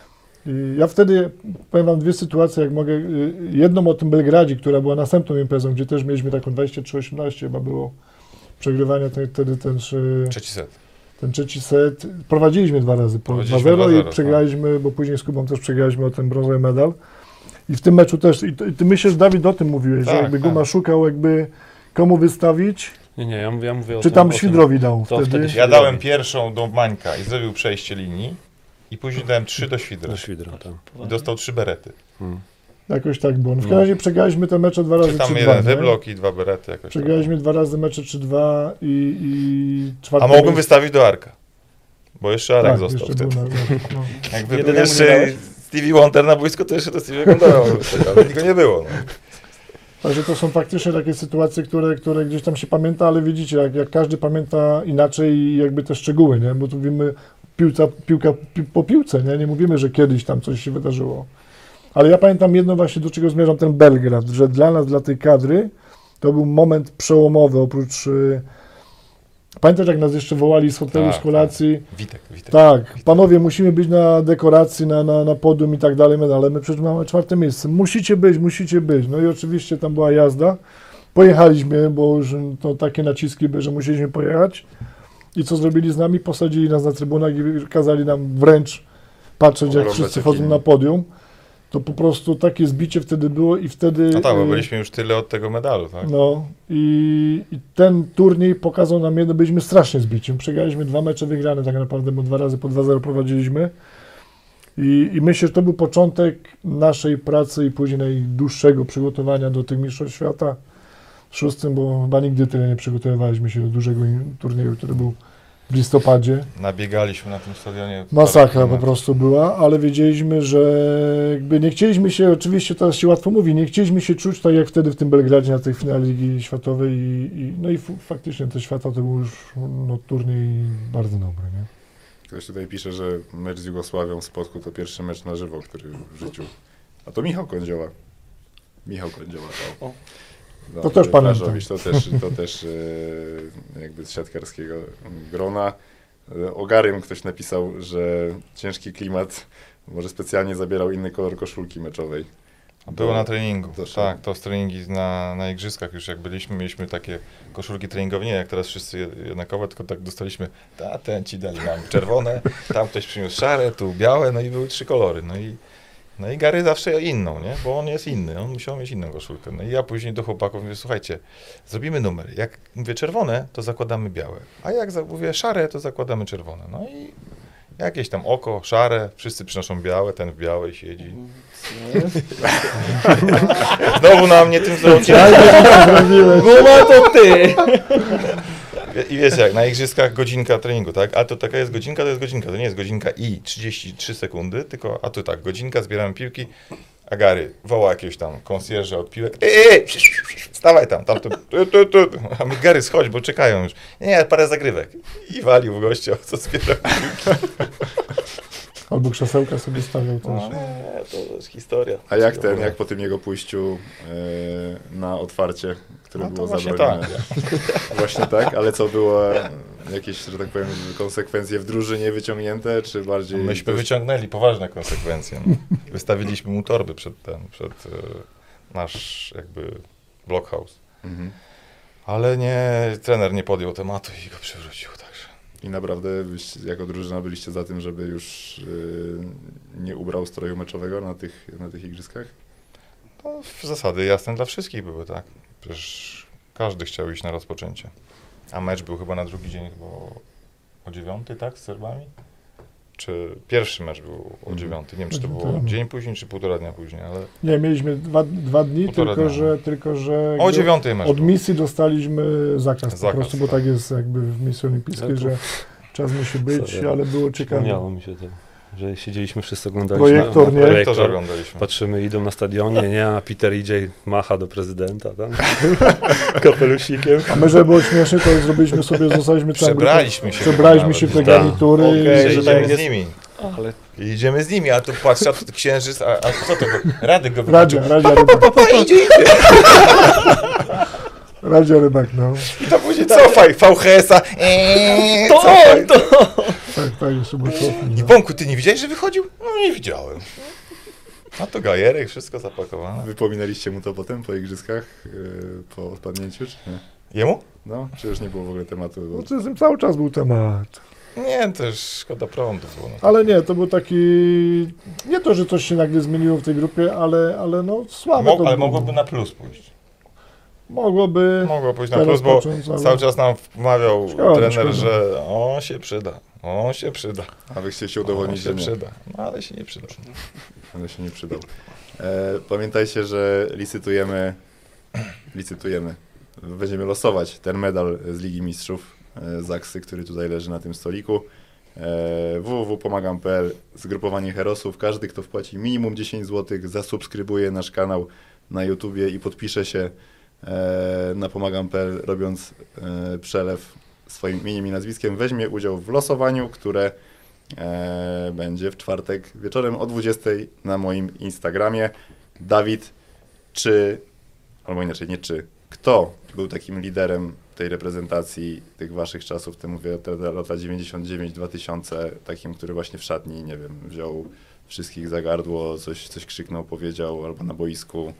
I ja wtedy, powiem wam dwie sytuacje, jak mogę, y, jedną o tym Belgradzie, która była następną imprezą, gdzie też mieliśmy taką dwadzieścia trzy osiemnaście chyba było przegrywania, ten, wtedy ten, y, Trzeci set. ten trzeci set, prowadziliśmy dwa razy po Prowadziliśmy dwa zero dwa i zero, przegraliśmy, bo później z Kubą też przegraliśmy o ten brązowy medal. I w tym meczu też, i, to- i ty myślę, że Dawid o tym mówiłeś, że Tak, jakby tak. Guma szukał jakby komu wystawić, Nie, nie, ja mówię, ja mówię o czy tym, tam o tym- Świdrowi dał to wtedy. wtedy się- Ja Świdrowi. dałem pierwszą do Mańka i zrobił przejście linii i później dałem trzy do Świdra. Do Świdra, tak. I dostał trzy berety. Mm. Jakoś tak było. No w No. każdym razie przegraliśmy te mecze dwa razy Czy tam trzy jeden dwa. wyblok i dwa berety jakoś. Przegraliśmy dwa razy mecze trzy dwa i, i Tak. czwarte A mogłem miejsce- wystawić do Arka. Bo jeszcze Arek tak, został jeszcze wtedy. był na, no. Jakby był Jedynemu nie jeszcze dałeś? Stevie Wonder na boisku, to jeszcze do Stevie Wondera, ale nikt go nie było. No. Także to są faktycznie takie sytuacje, które, które gdzieś tam się pamięta, ale widzicie, jak, jak każdy pamięta inaczej i jakby te szczegóły, nie? Bo tu mówimy piłca, piłka pi, po piłce, nie? Nie mówimy, że kiedyś tam coś się wydarzyło. Ale ja pamiętam jedno właśnie, do czego zmierzam, ten Belgrad, że dla nas, dla tej kadry, to był moment przełomowy, oprócz... y, Pamiętasz, jak nas jeszcze wołali z hotelu, Tak, z kolacji? Witek, Witek. Tak, panowie, musimy być na dekoracji, na, na, na podium i tak dalej, ale my przecież mamy czwarte miejsce. Musicie być, musicie być. No i oczywiście tam była jazda. Pojechaliśmy, bo już to takie naciski były, że musieliśmy pojechać. I co zrobili z nami? Posadzili nas na trybunach i kazali nam wręcz patrzeć, jak Oglądać wszyscy jak chodzą inni. na podium. To po prostu takie zbicie wtedy było i wtedy... No tak, bo y, byliśmy już tyle od tego medalu, tak? no i, i ten turniej pokazał nam jedno, byliśmy strasznie zbici. Przegraliśmy dwa mecze wygrane tak naprawdę, bo dwa razy po dwa zero prowadziliśmy. I, I myślę, że to był początek naszej pracy i później najdłuższego przygotowania do tych mistrzostw świata w szóstym, bo chyba nigdy tyle nie przygotowywaliśmy się do dużego in- turnieju, który był w listopadzie. Nabiegaliśmy na tym stadionie. Masakra parę po prostu była, ale wiedzieliśmy, że jakby nie chcieliśmy się, oczywiście teraz się łatwo mówi, nie chcieliśmy się czuć tak jak wtedy w tym Belgradzie na tej finale Ligi Światowej i, i no i f- faktycznie te świata to był już no, turniej bardzo dobry, nie? Ktoś tutaj pisze, że mecz z Jugosławią w Spodku to pierwszy mecz na żywo, który w życiu. A to Michał Kądzioła. Michał Kądzioła dał. O. No, To też pamiętam. Plażowicz, To też, to też e, jakby z siatkarskiego grona. E, Ogarym ktoś napisał, że ciężki klimat może specjalnie zabierał inny kolor koszulki meczowej. Było na treningu, To tak, to z treningi na, na igrzyskach już jak byliśmy, mieliśmy takie koszulki treningowe, nie jak teraz wszyscy jed- jednakowe, tylko tak dostaliśmy, ta, ten ci dali nam czerwone, tam ktoś przyniósł szare, tu białe, no i były trzy kolory, no i no i Gary zawsze inną, nie, bo on jest inny, on musiał mieć inną koszulkę, no i ja później do chłopaków mówię, słuchajcie, zrobimy numer, jak mówię czerwone, to zakładamy białe, a jak za- mówię szare, to zakładamy czerwone, no i jakieś tam oko, szare, wszyscy przynoszą białe, ten w białej siedzi. Znowu na mnie tym wzrokiem. Guma to ty! I wiesz jak, na igrzyskach godzinka treningu, tak? A to taka jest godzinka, to jest godzinka. To nie jest godzinka i trzydzieści trzy sekundy, tylko, a tu tak, godzinka, zbieramy piłki, a Gary woła jakiegoś tam konsjerża od piłek. Ej, ej, wstawaj tam, tam, tu, tu, tu, tu. A my, Gary, schodź, bo czekają już. Nie, nie, parę zagrywek. I walił w gościa, co zbiera piłki. Albo krzesełka sobie stawiał też. No, nie, to jest historia. A jak ten, jak po tym jego pójściu e, na otwarcie, które No to było właśnie zabronione? tak. Właśnie tak, ale co było jakieś, że tak powiem, konsekwencje w drużynie wyciągnięte, czy bardziej... Myśmy też- wyciągnęli poważne konsekwencje. No. Wystawiliśmy mu torby przed ten, przed e, nasz jakby blockhouse. Mhm. Ale nie, trener nie podjął tematu i go przywrócił, także. I naprawdę byście, jako drużyna byliście za tym, żeby już yy, nie ubrał stroju meczowego na tych, na tych igrzyskach? No, w zasady jasne dla wszystkich były, tak. Przecież każdy chciał iść na rozpoczęcie. A mecz był chyba na drugi dzień, chyba o, o dziewiątej, tak, z Serbami? Czy pierwszy mecz był o dziewiątej? Nie wiem, czy to było dzień później, czy półtora dnia później, ale... Nie, mieliśmy dwa, dwa dni, Półtora tylko dnia. że, tylko że O dziewiątej mecz od był. misji dostaliśmy zakaz, Zakaz, po prostu, bo tak. tak jest jakby w misji olimpijskiej, Ale to- że czas musi być, Sorry, ale było ciekawe. Przypomniało mi się to, że siedzieliśmy wszyscy, oglądaliśmy. Projektor, na, nie? na Projektorze oglądaliśmy. Patrzymy, idą na stadionie, nie, a Peter idzie macha do prezydenta, tam, kapelusikiem. A my, żeby było śmiesznie, to zrobiliśmy sobie, zostaliśmy całą grupą- Przebraliśmy się. Przebraliśmy się w te Tak. garnitury. Okej, i- że tak idziemy jest. z nimi. Ale I idziemy z nimi, a tu patrz, a tu księżyc, a, a co to? Radek go Radzia, wypaczył. Radzia Rybak, Papa, idzie, idzie. Radzia Rybak, no. I to później cofaj, V H S-a. Eee, to cofaj. on, to Tak, tak, jeszcze był cofnij, I no. Bąku, ty nie widziałeś, że wychodził? No nie widziałem. A to gajerek, wszystko zapakowane. Wypominaliście mu to potem po igrzyskach, yy, po odpadnięciu, czy nie? Jemu? No, czy już nie było w ogóle tematu? No, to z tym cały czas był temat. Nie, to już szkoda prądu było. No. Ale nie, to był taki, nie to, że coś się nagle zmieniło w tej grupie, ale, ale no słabe Mo- to ale było. mogłoby na plus pójść. Mogłoby Mogło pójść na teraz plus, bo począć, ale- cały czas nam wmawiał Szkoda, trener, szkoda. że on się przyda, on się przyda, A wy chcieliście on udowodnić, się że nie. przyda. No ale się nie przyda. Ale się nie przydał. E, pamiętajcie, że licytujemy, licytujemy, będziemy losować ten medal z Ligi Mistrzów e, Zaksy, który tutaj leży na tym stoliku. E, w w w kropka pomagam kropka p l, zgrupowanie herosów. Każdy, kto wpłaci minimum dziesięć złotych, zasubskrybuje nasz kanał na YouTubie i podpisze się e, na pomagam kropka p l, robiąc e, przelew swoim imieniem i nazwiskiem, weźmie udział w losowaniu, które e, będzie w czwartek wieczorem o dwudziestej na moim Instagramie. Dawid, czy, albo inaczej, nie czy, kto był takim liderem tej reprezentacji tych waszych czasów, te mówię te lata dziewięćdziesiąt dziewięć dwa tysiące, takim, który właśnie w szatni, nie wiem, wziął wszystkich za gardło, coś, coś krzyknął, powiedział, albo na boisku.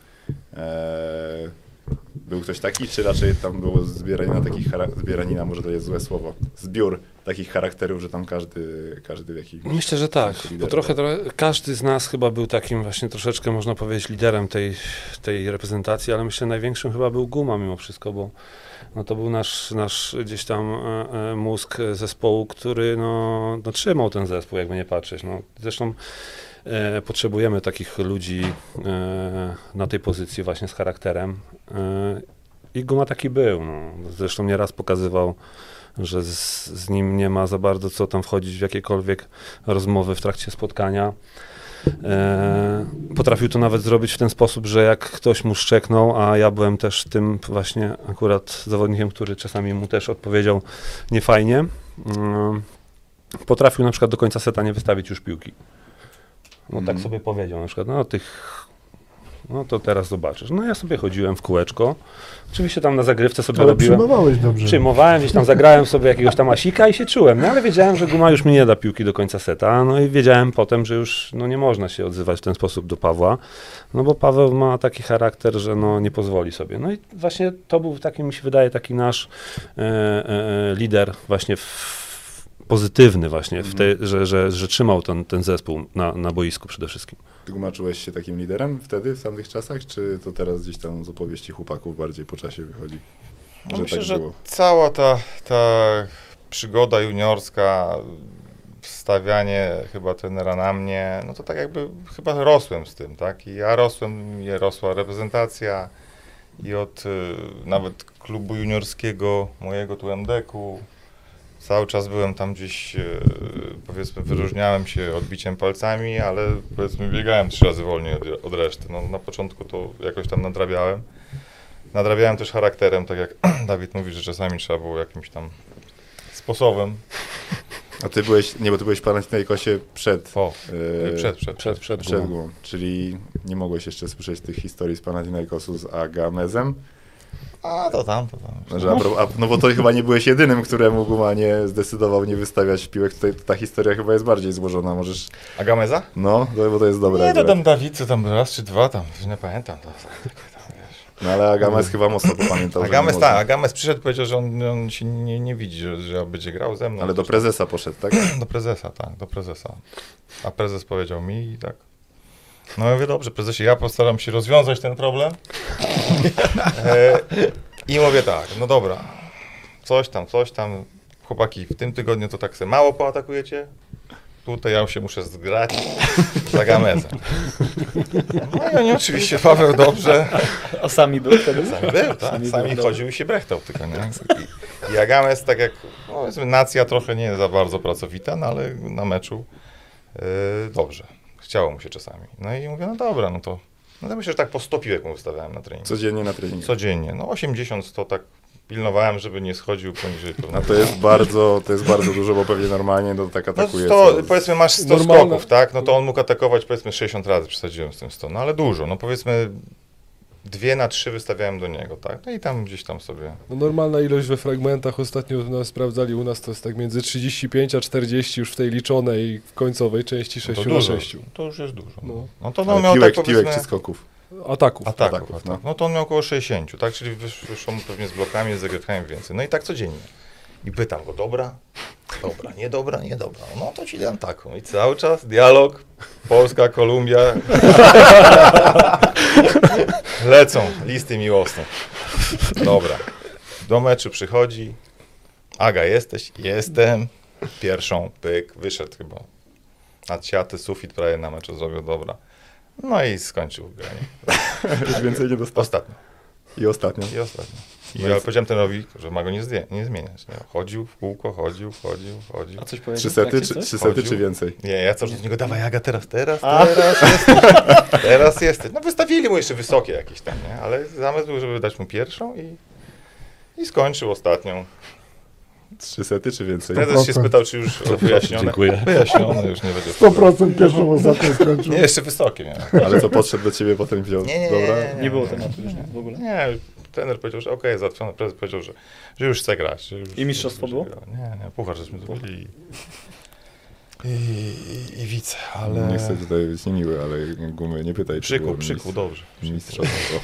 E, był ktoś taki, czy raczej tam było zbieranina takich, chara- zbieranina, może to jest złe słowo, zbiór takich charakterów, że tam każdy, każdy w jakimś... Myślę, że tak, sensie bo lider trochę, był. trochę każdy z nas chyba był takim właśnie troszeczkę, można powiedzieć, liderem tej, tej reprezentacji, ale myślę, największym chyba był Guma mimo wszystko, bo no to był nasz, nasz gdzieś tam e, e, mózg zespołu, który no, no trzymał ten zespół, jakby nie patrzeć. No. Zresztą e, potrzebujemy takich ludzi e, na tej pozycji właśnie z charakterem e, i Guma taki był. No. Zresztą nieraz pokazywał, że z, z nim nie ma za bardzo co tam wchodzić w jakiekolwiek rozmowy w trakcie spotkania. E, potrafił to nawet zrobić w ten sposób, że jak ktoś mu szczeknął, a ja byłem też tym właśnie akurat zawodnikiem, który czasami mu też odpowiedział niefajnie, e, potrafił na przykład do końca seta nie wystawić już piłki. No Mhm. tak sobie powiedział na przykład, no tych, no to teraz zobaczysz. No ja sobie chodziłem w kółeczko, oczywiście tam na zagrywce sobie Ale robiłem. przyjmowałeś dobrze. Przyjmowałem, gdzieś tam zagrałem sobie jakiegoś tam asika i się czułem, no ale wiedziałem, że Guma już mi nie da piłki do końca seta, no i wiedziałem potem, że już no, nie można się odzywać w ten sposób do Pawła, no bo Paweł ma taki charakter, że no, nie pozwoli sobie. No i właśnie to był taki, mi się wydaje, taki nasz e, e, lider właśnie w, pozytywny właśnie, w tej, że, że, że trzymał ten, ten zespół na, na boisku przede wszystkim. Ty Guma, czułeś się takim liderem wtedy, w tamtych czasach, czy to teraz gdzieś tam z opowieści chłopaków bardziej po czasie wychodzi? No Że myślę, tak że było. cała ta, ta przygoda juniorska, stawianie chyba trenera na mnie, no to tak jakby chyba rosłem z tym, tak? I ja rosłem, i rosła reprezentacja i od y, nawet klubu juniorskiego mojego tu M D K-u cały czas byłem tam gdzieś, y, powiedzmy, wyróżniałem się odbiciem palcami, ale powiedzmy biegałem trzy razy wolniej od, od reszty. No, na początku to jakoś tam nadrabiałem. Nadrabiałem też charakterem, tak jak Dawid mówi, że czasami trzeba było jakimś tam sposobem. A ty byłeś, nie, bo ty byłeś w Panathinaikosie przed, O, e, przed, przed, Przed, przed, przed Gumą. Gumą, czyli nie mogłeś jeszcze słyszeć tych historii z Panathinaikosu z Agamezem. A to tam, to tam. Że a, pro- a, no bo to chyba nie byłeś jedynym, któremu Guma nie zdecydował nie wystawiać piłek. Tutaj ta historia chyba jest bardziej złożona, możesz... A Gameza? No, to, bo to jest dobre. Nie, to akurat. tam Dawid, co tam raz czy dwa tam, nie pamiętam. To, tam, tam, wiesz. No ale Agames chyba mocno popamiętał. Agames że nie tak, można. Agames przyszedł, powiedział, że on, on się nie, nie widzi, że, że będzie grał ze mną. Ale do prezesa poszedł, tak? Do prezesa, tak, do prezesa. A prezes powiedział mi i tak. No ja mówię, dobrze, prezesie, ja postaram się rozwiązać ten problem. e, I mówię tak, no dobra, coś tam, coś tam, chłopaki, w tym tygodniu to tak sobie mało poatakujecie, tutaj ja się muszę zgrać z Agamesem. No i oni oczywiście, Paweł dobrze, A sami był wtedy? sami był, tak, Sami sami był, chodził i się brechtał tylko, nie? I, i Agames, tak jak, no, powiedzmy, nacja trochę nie za bardzo pracowita, no ale na meczu yy, dobrze. Chciało mu się czasami. No i mówię, no dobra, no to, no to myślę, że tak po sto piłek mu ustawiałem na trening. Codziennie na treningu. Codziennie, no osiemdziesiąt sto tak pilnowałem, żeby nie schodził poniżej A pewnego. to jest bardzo, to jest bardzo dużo, bo pewnie normalnie to tak No atakuje. sto, co- powiedzmy masz sto Normalne. skoków, tak? No to on mógł atakować powiedzmy sześćdziesiąt razy, przesadziłem z tym sto, no ale dużo, no powiedzmy dwie na trzy wystawiałem do niego, tak? No i tam gdzieś tam sobie. No normalna ilość we fragmentach, ostatnio nas sprawdzali u nas, to jest tak między trzydzieści pięć a czterdzieści już w tej liczonej, końcowej części No sześć to na dużo, sześć. to już jest dużo. No, No. no to on Ale miał piłek, tak piłek powiedzmy czy skoków. Ataków. ataków, Ataków, atak. no. no to on miał około sześćdziesiąt, tak? Czyli wysz, wyszło mu pewnie z blokami, z zagrywkami więcej. No i tak codziennie. I pytam go, dobra? Dobra, nie dobra, nie dobra. No to ci dam taką. I cały czas dialog, Polska, Kolumbia. Lecą listy miłosne. Dobra. Do meczu przychodzi. Aga, jesteś? Jestem. Pierwszą, pyk, wyszedł chyba. Nad siaty, sufit prawie na meczu zrobił, dobra. No i skończył granie. Już więcej nie dostał. Ostatnio. I ostatnio. I ostatnio. I No ja jest- powiedziałem trenerowi, że ma go nie, zdję, nie zmieniać. Nie? Chodził w kółko, chodził, chodził, chodził. A coś powiedział? Trzy w sety, trakcie czy, coś? trzy sety, Chodził. czy więcej? Nie, ja cały czas do niego, dawaj Aga, teraz, teraz, teraz jesteś, teraz jesteś. No wystawili mu jeszcze wysokie jakieś tam, nie? Ale zamysł był, żeby dać mu pierwszą i, i skończył ostatnią. Trzy sety, czy więcej? Prezes się spytał, czy już wyjaśnione. Dziękuję. Wyjaśnione, już nie będzie. sto procent pierwszą ostatnią skończył. Nie, jeszcze wysokie miałem. Ale co podszedł do ciebie, potem wziął. Nie, nie, nie, Dobra. nie, Nie było tematu już, nie? W ogóle. Nie, trener powiedział, że okej, załatwione. Prezes powiedział, że, że już chce grać. Że już, I mistrzostwo że było? gra. Nie, nie, puchar żeśmy zrobili i, i, i, i wice, ale... Nie chcę tutaj być niemiły, ale gumy nie pytaj. czy Przykuł, było przykuł, dobrze. mis- Mistrzostwo.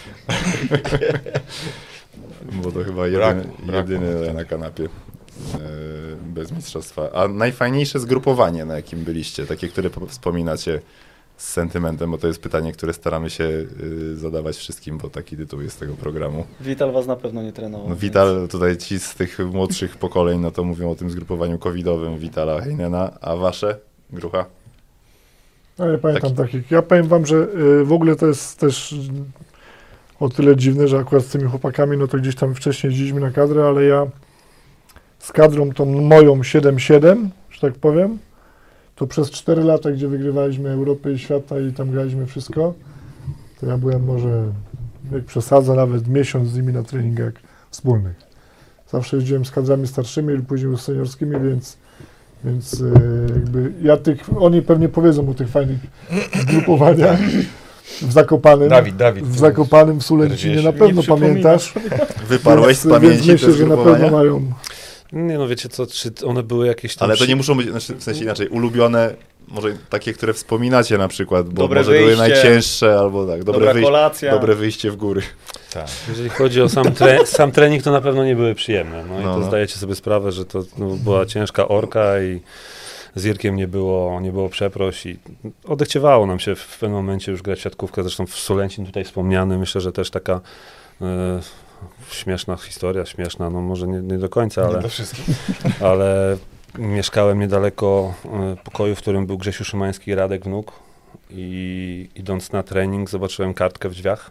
Bo to chyba Brak- jedyny, brakło. jedyny na kanapie. e, Bez mistrzostwa. A najfajniejsze zgrupowanie, na jakim byliście? Takie, które po- wspominacie z sentymentem, bo to jest pytanie, które staramy się y, zadawać wszystkim, bo taki tytuł jest tego programu. Wital was na pewno nie trenował. No, więc- Wital, tutaj ci z tych młodszych pokoleń, no to mówią o tym zgrupowaniu covidowym Witala Heinena, a wasze? Grucha? No ja pamiętam takich. Ja powiem wam, że y, w ogóle to jest też y, o tyle dziwne, że akurat z tymi chłopakami, no to gdzieś tam wcześniej jeździliśmy na kadrę, ale ja z kadrą tą moją siedem siedem, że tak powiem, to przez cztery lata, gdzie wygrywaliśmy Europę i świata i tam graliśmy wszystko, to ja byłem może, jak przesadzę, nawet miesiąc z nimi na treningach wspólnych. Zawsze jeździłem z kadrami starszymi i później z seniorskimi, więc Więc y, jakby ja tych, oni pewnie powiedzą o tych fajnych grupowaniach w Zakopanem. Dawid, Dawid. W Zakopanem, w Sulęcinie na Nie pewno przypomina. pamiętasz. Wyparłeś z Więc- pamięci Więc myślę, te że na zgrupowania? pewno mają. Nie no, wiecie co, czy one były jakieś tam... Ale to przy- nie muszą być, znaczy, w sensie inaczej, ulubione, może takie, które wspominacie na przykład, bo Dobre może były wyjście. najcięższe, albo tak, dobre, Dobra wyjście, kolacja. dobre wyjście w góry. Tak. Jeżeli chodzi o sam, tre sam trening, to na pewno nie były przyjemne. No, i No, to no. zdajecie sobie sprawę, że to no, była ciężka orka i z Irkiem nie było, nie było przeproś i odechciewało nam się w pewnym momencie już grać w siatkówkę. Zresztą w Sulęcin tutaj wspomniany, myślę, że też taka e, śmieszna historia, śmieszna, no może nie, nie do końca, Nie ale, do wszystkich. ale mieszkałem niedaleko e, pokoju, w którym był Grzesiu Szymański i Radek Wnuk i idąc na trening zobaczyłem kartkę w drzwiach.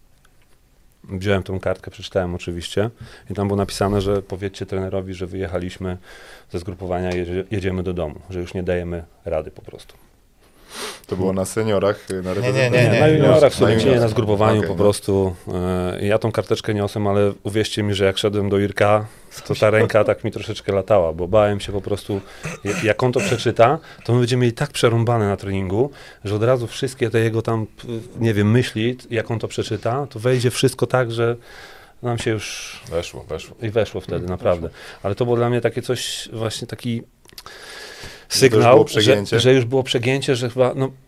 Wziąłem tą kartkę, przeczytałem oczywiście i tam było napisane, że powiedzcie trenerowi, że wyjechaliśmy ze zgrupowania, jedzie, jedziemy do domu, że już nie dajemy rady po prostu. To było na seniorach, na nie, nie, Nie, nie, na juniorach, na w Sulęcinie, na juniorach. zgrupowaniu Okej, po no. prostu. E, ja tą karteczkę niosłem, ale uwierzcie mi, że jak szedłem do Irka, to ta ręka tak mi troszeczkę latała, bo bałem się po prostu, jak, jak on to przeczyta, to my będziemy mieli tak przerąbane na treningu, że od razu wszystkie te jego tam, p- nie wiem, myśli, jak on to przeczyta, to wejdzie wszystko tak, że nam się już Weszło, weszło. i weszło wtedy, Mm, naprawdę. Ale to było dla mnie takie coś, właśnie taki już sygnał, było że, przegięcie? że już było przegięcie, że chyba, no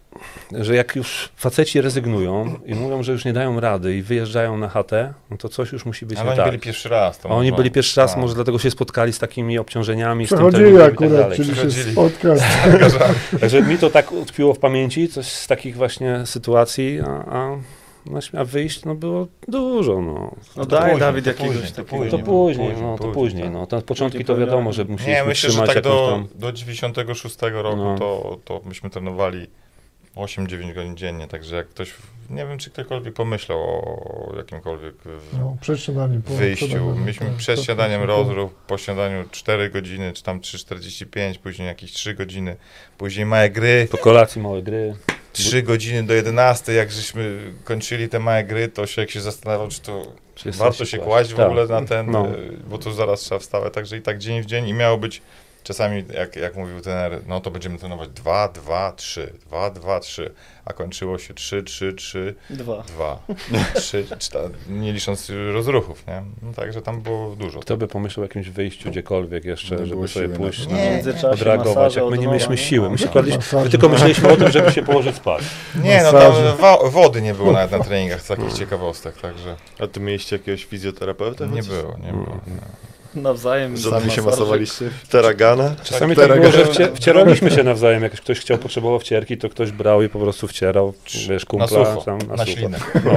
że jak już faceci rezygnują i mówią, że już nie dają rady i wyjeżdżają na chatę, no to coś już musi być Ale nie oni tak. byli pierwszy raz. To A oni może- byli pierwszy raz, tak. może dlatego się spotkali z takimi obciążeniami, z tym Przechodzili treningiem i tak akurat, dalej. czyli się Przechodzili. spotkać. Także mi to tak utkwiło w pamięci, coś z takich właśnie sytuacji, a, a, a wyjść no było dużo. No. No To daj później, Dawid to jakiegoś później, to takiego. później. To później, później, no to później, później. tak. No. Te początki Później to wiadomo, programu. że musieliśmy Nie, myślę, że trzymać tak jakąś do, tam... do dziewięćdziesiątego szóstego roku No. to, to myśmy trenowali osiem dziewięć godzin dziennie, także jak ktoś, nie wiem czy ktokolwiek pomyślał o jakimkolwiek w- No, przed śniadaniem. po wyjściu. śniadaniu, Myśmy tak, przed tak, śniadaniem tak, rozruch, po śniadaniu cztery godziny, czy tam trzy czterdzieści pięć, później jakieś trzy godziny, później małe gry, Po kolacji małe gry. trzy godziny do jedenastej, jak żeśmy kończyli te małe gry, to się jak się zastanawiał, czy to Czy jest warto coś się kłaść. kłaść w Tak. ogóle na ten, No. y, bo to zaraz trzeba wstawać, także i tak dzień w dzień i miało być czasami, jak, jak mówił trener, no to będziemy trenować dwa, dwa, trzy, dwa, dwa, trzy, a kończyło się trzy, trzy, trzy, Dwa. dwa, trzy, cztery, nie licząc rozruchów, nie? No także tam było dużo. Kto by pomyślał o jakimś wyjściu gdziekolwiek jeszcze, Nie żeby było sobie siły pójść, na- na- Nie, W międzyczasie odreagować, masaże jak my od nie nowa, mieliśmy nie? siły. My, No. szukaliśmy, my Masaże. tylko myśleliśmy o tym, żeby się położyć spać. Nie, no Masaże. tam wa- wody nie było nawet na treningach, takich ciekawostek, także A tu mieliście jakiegoś fizjoterapeuta? nie chociaż? było, nie było. Nawzajem. Sami się masaże. masowaliście? Taragana? Czasami Tak, tak było, że tak. wcie, wcieraliśmy się nawzajem, jak ktoś chciał, potrzebował wcierki, to ktoś brał i po prostu wcierał, wiesz, Na kumpla. sucho, tam, na, sucho. ślinę. No.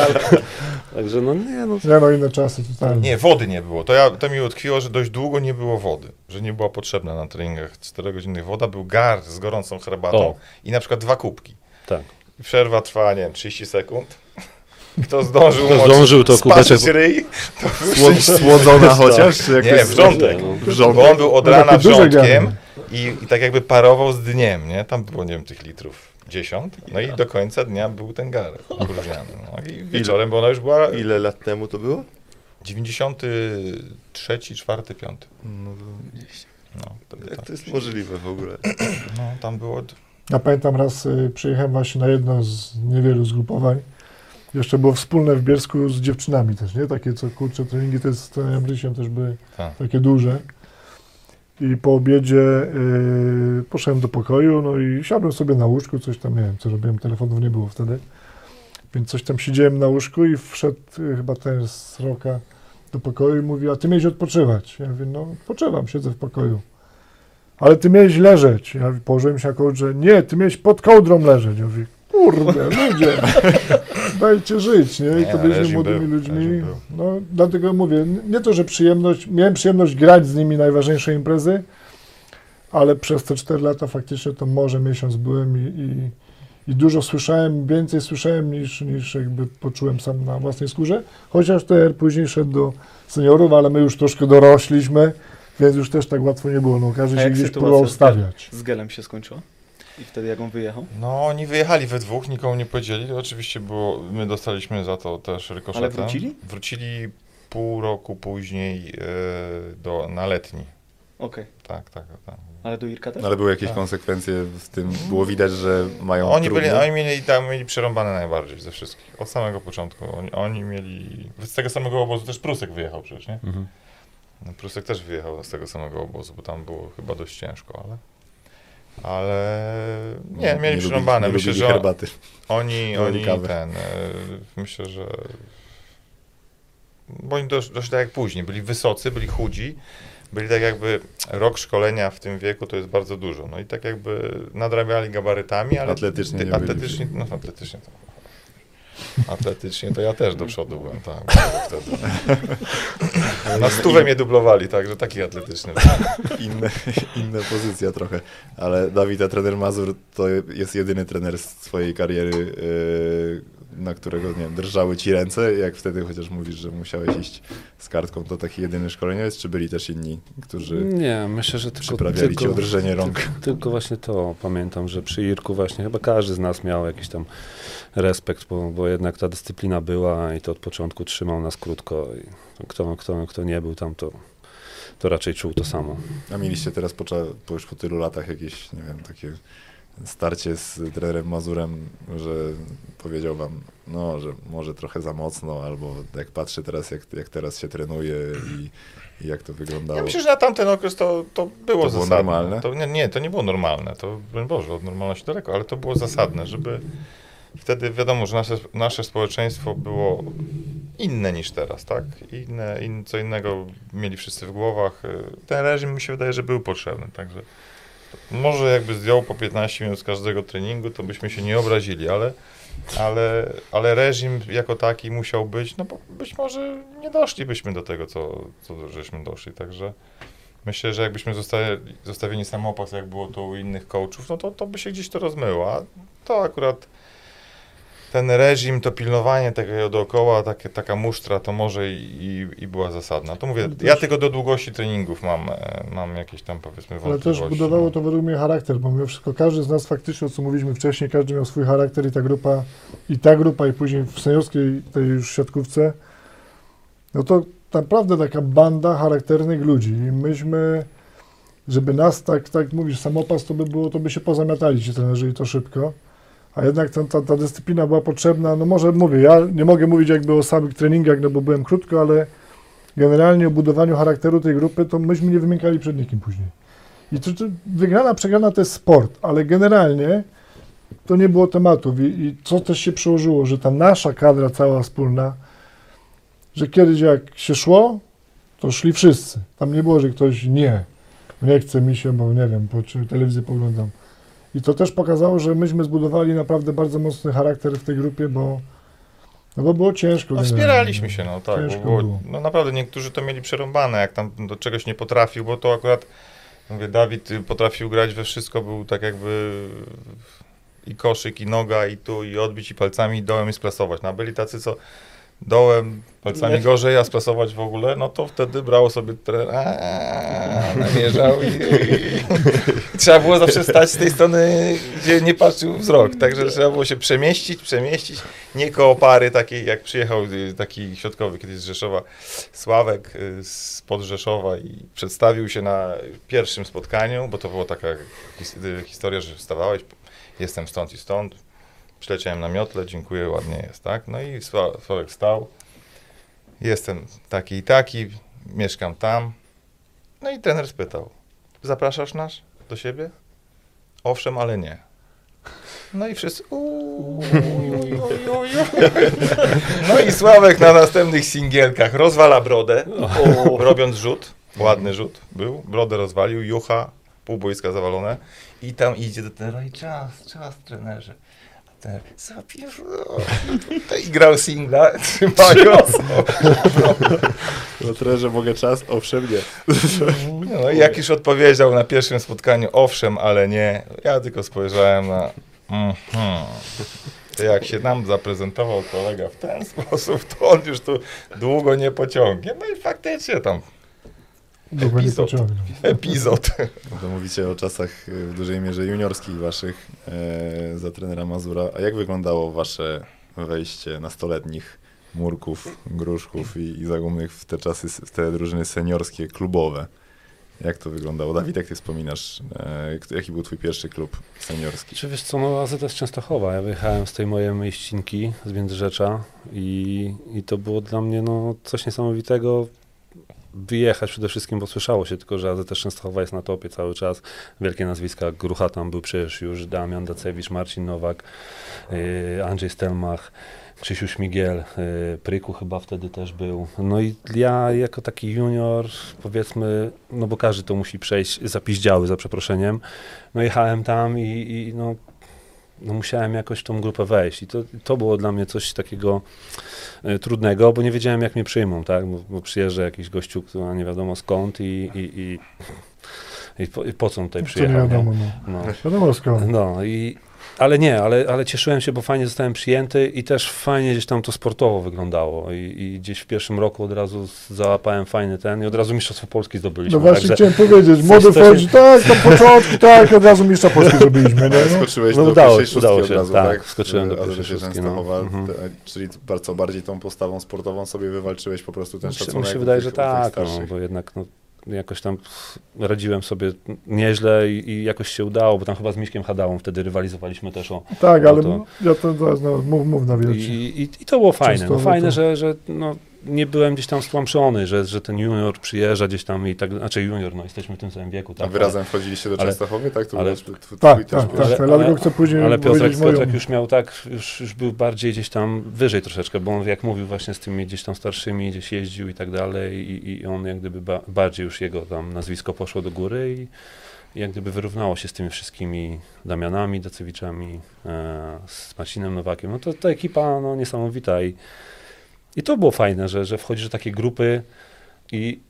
Także no nie, no Nie no, inne czasy totalnie. Nie, wody nie było. To, ja, to mi utkwiło, że dość długo nie było wody, że nie była potrzebna na treningach czterogodzinnych woda, był gar z gorącą herbatą O. i na przykład dwa kubki. tak. I przerwa trwa, nie wiem, trzydzieści sekund. Kto zdążył, Kto umoczyć- zdążył, to spaczyć kubeczek- ryj, to był Słod, szczęśliwy. słodzona chociaż? Czy jakoś Nie, wrzątek. No. Wrzątek? Bo on był od No, rana takie duże wrzątkiem gary. i, i tak jakby parował z dniem, nie? Tam było, nie wiem, tych litrów dziesiąt. No i do końca dnia był ten gar opróżniany. No i wieczorem, bo ona już była Ile lat temu to było? dziewięćdziesiąty trzeci, czwarty, piąty. No, No, to, to, jak tak. to jest możliwe w ogóle? no tam było... Ja pamiętam raz y, przyjechałem właśnie na jedno z niewielu zgrupowań. Jeszcze było wspólne w Bielsku z dziewczynami też, nie? Takie co kurcze treningi, to z trenerem Rysiem też były Tak. takie duże. I po obiedzie y, poszedłem do pokoju, no i siadłem sobie na łóżku, coś tam, nie wiem co robiłem, telefonów nie było wtedy. Więc coś tam siedziałem na łóżku i wszedł y, chyba ten z Roka do pokoju i mówi, a ty miałeś odpoczywać. Ja mówię, no odpoczywam, siedzę w pokoju. Ale ty miałeś leżeć. Ja mówię, położyłem się na kołdrze. Nie, ty miałeś pod kołdrą leżeć. Ja mówię, kurde, ludzie, dajcie żyć, nie? I Nie, to byliśmy reżim młodymi był, ludźmi. reżim był. No, dlatego mówię, nie to, że przyjemność, miałem przyjemność grać z nimi najważniejsze imprezy, ale przez te cztery lata faktycznie to może miesiąc byłem i, i, i dużo słyszałem, więcej słyszałem niż, niż jakby poczułem sam na własnej skórze. Chociaż ten później szedł do seniorów, ale my już troszkę dorośliśmy, więc już też tak łatwo nie było. No, każdy A się jak gdzieś sytuacja próbował z stawiać. Z Gelem się skończyła? I wtedy jak on wyjechał? No oni wyjechali we dwóch, nikomu nie powiedzieli. Oczywiście było, my dostaliśmy za to też rykoszetem. Ale wrócili? Wrócili pół roku później e, do, na letni. Okej. Tak, tak, tak. Ale do Irka też? Ale były jakieś Tak. konsekwencje w tym? Było widać, że mają Oni, trudno? byli, oni mieli, tam, mieli przerąbane najbardziej ze wszystkich. Od samego początku. Oni, oni mieli... Z tego samego obozu też Prusek wyjechał przecież, nie? Mhm. No, Prusek też wyjechał z tego samego obozu, bo tam było chyba dość ciężko, ale... Ale... Nie, mieli lubi- przerąbane. nie Myślę, lubili że herbaty. oni, Woli oni kawy. ten... E, myślę, że... Bo oni dosz, doszli tak jak później. Byli wysocy, byli chudzi. Byli tak jakby... Rok szkolenia w tym wieku to jest bardzo dużo. No i tak jakby nadrabiali gabarytami, ale... Atletycznie ty- nie byli. atletycznie, no atletycznie to... Atletycznie to ja też do przodu byłem, tak. Byłem wtedy. Na stówę mnie dublowali, także taki atletyczny. Inne, inna pozycja trochę. Ale Dawid, a trener Mazur to jest jedyny trener z swojej kariery, yy, na którego, nie wiem, drżały ci ręce, jak wtedy chociaż mówisz, że musiałeś iść z kartką, to taki jedyny szkoleniec, czy byli też inni, którzy Nie, myślę, że tylko, przyprawiali ci tylko, odrżenie rąk? tylko, tylko właśnie to pamiętam, że przy Irku właśnie chyba każdy z nas miał jakiś tam respekt, bo, bo jednak ta dyscyplina była i to od początku trzymał nas krótko i kto, kto, kto nie był tam, to, to raczej czuł to samo. A mieliście teraz po, cza- po już po tylu latach jakieś, nie wiem, takie starcie z trenerem Mazurem, że powiedział wam, no, że może trochę za mocno, albo jak patrzę teraz, jak, jak teraz się trenuje i, i jak to wyglądało. Ja myślę, że na tamten okres to, to było To było zasadne. normalne? To, nie, nie, to nie było normalne, to broń Boże, od normalności daleko, ale to było zasadne, żeby wtedy wiadomo, że nasze, nasze społeczeństwo było inne niż teraz, tak? Inne, in, co innego mieli wszyscy w głowach. Ten reżim mi się wydaje, że był potrzebny, także może jakby zdjął po piętnaście minut z każdego treningu, to byśmy się nie obrazili, ale, ale, ale reżim jako taki musiał być, no bo być może nie doszlibyśmy do tego, co, co żeśmy doszli, także myślę, że jakbyśmy zostali, zostawili samopas, jak było to u innych coachów, no to, to by się gdzieś to rozmyło, a to akurat ten reżim, to pilnowanie tego dookoła, takie, taka musztra, to może i, i, i była zasadna. To mówię, ja tylko do długości treningów mam, mam jakieś tam powiedzmy Ale wątpliwości. też budowało to według mnie charakter, bo mimo wszystko każdy z nas faktycznie, o co mówiliśmy wcześniej, każdy miał swój charakter i ta grupa, i ta grupa, i później w seniorskiej tej już siatkówce, no to naprawdę taka banda charakternych ludzi. I myśmy, żeby nas tak, tak mówisz, samopas, to by było, to by się pozamiatali ci trenerzy i to szybko. A jednak ta, ta, ta dyscyplina była potrzebna, no może mówię, ja nie mogę mówić jakby o samych treningach, no bo byłem krótko, ale generalnie o budowaniu charakteru tej grupy, to myśmy nie wymiękali przed nikim później. I to, to wygrana, przegrana to jest sport, ale generalnie to nie było tematów. I, i co też się przełożyło, że ta nasza kadra cała wspólna, że kiedyś jak się szło, to szli wszyscy. Tam nie było, że ktoś nie, nie chce mi się, bo nie wiem, po czym telewizję poglądam. I to też pokazało, że myśmy zbudowali naprawdę bardzo mocny charakter w tej grupie, bo, no bo było ciężko. No wspieraliśmy się, no tak, bo Ciężko było, było. no naprawdę niektórzy to mieli przerąbane, jak tam do czegoś nie potrafił, bo to akurat, mówię, Dawid potrafił grać we wszystko, był tak jakby i koszyk, i noga, i tu, i odbić, i palcami, i dołem, i splasować. No a byli tacy, co dołem, palcami Nie. gorzej, a splasować w ogóle, no to wtedy brało sobie trener, aaa, namierzał i, i, i trzeba było zawsze stać z tej strony, gdzie nie patrzył wzrok, także trzeba było się przemieścić, przemieścić, nie koło pary takiej, jak przyjechał y, taki środkowy kiedyś z Rzeszowa, Sławek y, spod Rzeszowa i przedstawił się na pierwszym spotkaniu, bo to była taka his, y, historia, że wstawałeś, jestem stąd i stąd, przyleciałem na miotle, dziękuję, ładnie jest, tak? No i Sła- Sławek stał, jestem taki i taki, mieszkam tam. No i trener spytał, zapraszasz nas do siebie? Owszem, ale nie. No i wszyscy uuu, uj, uj, uj, uj. No i Sławek na następnych singielkach rozwala brodę, robiąc rzut, ładny rzut był, brodę rozwalił, jucha, pół boiska zawalone i tam idzie do trenera i czas, czas trenerze. Ten, zapisz, no, i grał singla, trzymając. No trenerze, mogę czas? Owszem, nie. No i jak już odpowiedział na pierwszym spotkaniu, owszem, ale nie, ja tylko spojrzałem na mhm. To jak się nam zaprezentował kolega w ten sposób, to on już tu długo nie pociągnie. No i faktycznie tam Długo nie epizod. pociągnął. epizod. To mówicie o czasach y, w dużej mierze juniorskich waszych e, za trenera Mazura. A jak wyglądało wasze wejście nastoletnich Murków, Gruszków i, i Zagumnych w te czasy, w te drużyny seniorskie, klubowe? Jak to wyglądało? Dawid, jak ty wspominasz, e, kto- jaki był twój pierwszy klub seniorski? Czy wiesz co, no A Z S Częstochowa. Ja wyjechałem z tej mojej mieścinki, z Międzyrzecza i, i to było dla mnie no, coś niesamowitego. Wyjechać przede wszystkim, bo słyszało się tylko, że A Z S Częstochowa jest na topie cały czas. Wielkie nazwiska, Grucha tam był przecież już, Damian Dacewicz, Marcin Nowak, yy, Andrzej Stelmach, Krzysiu Śmigiel, yy, Pryku chyba wtedy też był. No i ja jako taki junior, powiedzmy, no bo każdy to musi przejść, zapiździały za przeproszeniem, no jechałem tam i, i no, no musiałem jakoś w tą grupę wejść i to, to było dla mnie coś takiego y, trudnego, bo nie wiedziałem jak mnie przyjmą, tak, bo, bo przyjeżdża jakiś gościu, który nie wiadomo skąd i, i, i, i, po, i po co on tutaj To nie przyjechał, nie? wiadomo, no. No. Wiadomo skąd. No i, ale nie, ale, ale cieszyłem się, bo fajnie zostałem przyjęty i też fajnie gdzieś tam to sportowo wyglądało i, i gdzieś w pierwszym roku od razu załapałem fajny ten i od razu Mistrzostwo Polski zdobyliśmy. No właśnie także chciałem powiedzieć, młody coś- coś- wchodzi, tak, tam początki, tak, od razu mistrza Polski zrobiliśmy, nie? No. Skoczyłeś No do udało pierwszej się, szóstki udało od się, razu, tak, tak? wskoczyłem do A Z S pierwszej szóstki, no. Częstochowa, Mhm. te- czyli bardzo bardziej tą postawą sportową sobie wywalczyłeś po prostu ten Mi się, szacunek. mi się wydaje, u że tych- u tych tak, no, starszych. bo jednak no, jakoś tam radziłem sobie nieźle i, i jakoś się udało, bo tam chyba z Miśkiem Hadałą wtedy rywalizowaliśmy też o Tak, o ale to. ja to zaraz, no, mów, mów na I, wielce. i, I to było fajne, Często no fajne, to- że, że no, nie byłem gdzieś tam stłamszony, że, że ten junior przyjeżdża gdzieś tam i tak, znaczy junior, no jesteśmy w tym samym wieku. A Tak, wy razem wchodziliście do ale- Częstochowy, tak? To ale- był twój, twój Tak, też tak, pierwszy. tak, dlatego chcę później ale Piotrek, powiedzieć moją. Piotrek już miał tak, już, już był bardziej gdzieś tam wyżej troszeczkę, bo on jak mówił właśnie z tymi gdzieś tam starszymi, gdzieś jeździł i tak dalej i, i on jak gdyby ba, bardziej już jego tam nazwisko poszło do góry i, i jak gdyby wyrównało się z tymi wszystkimi Damianami, Dacewiczami, e, z Marcinem Nowakiem. No to ta ekipa no, niesamowita i, i to było fajne, że, że wchodzisz do takiej grupy i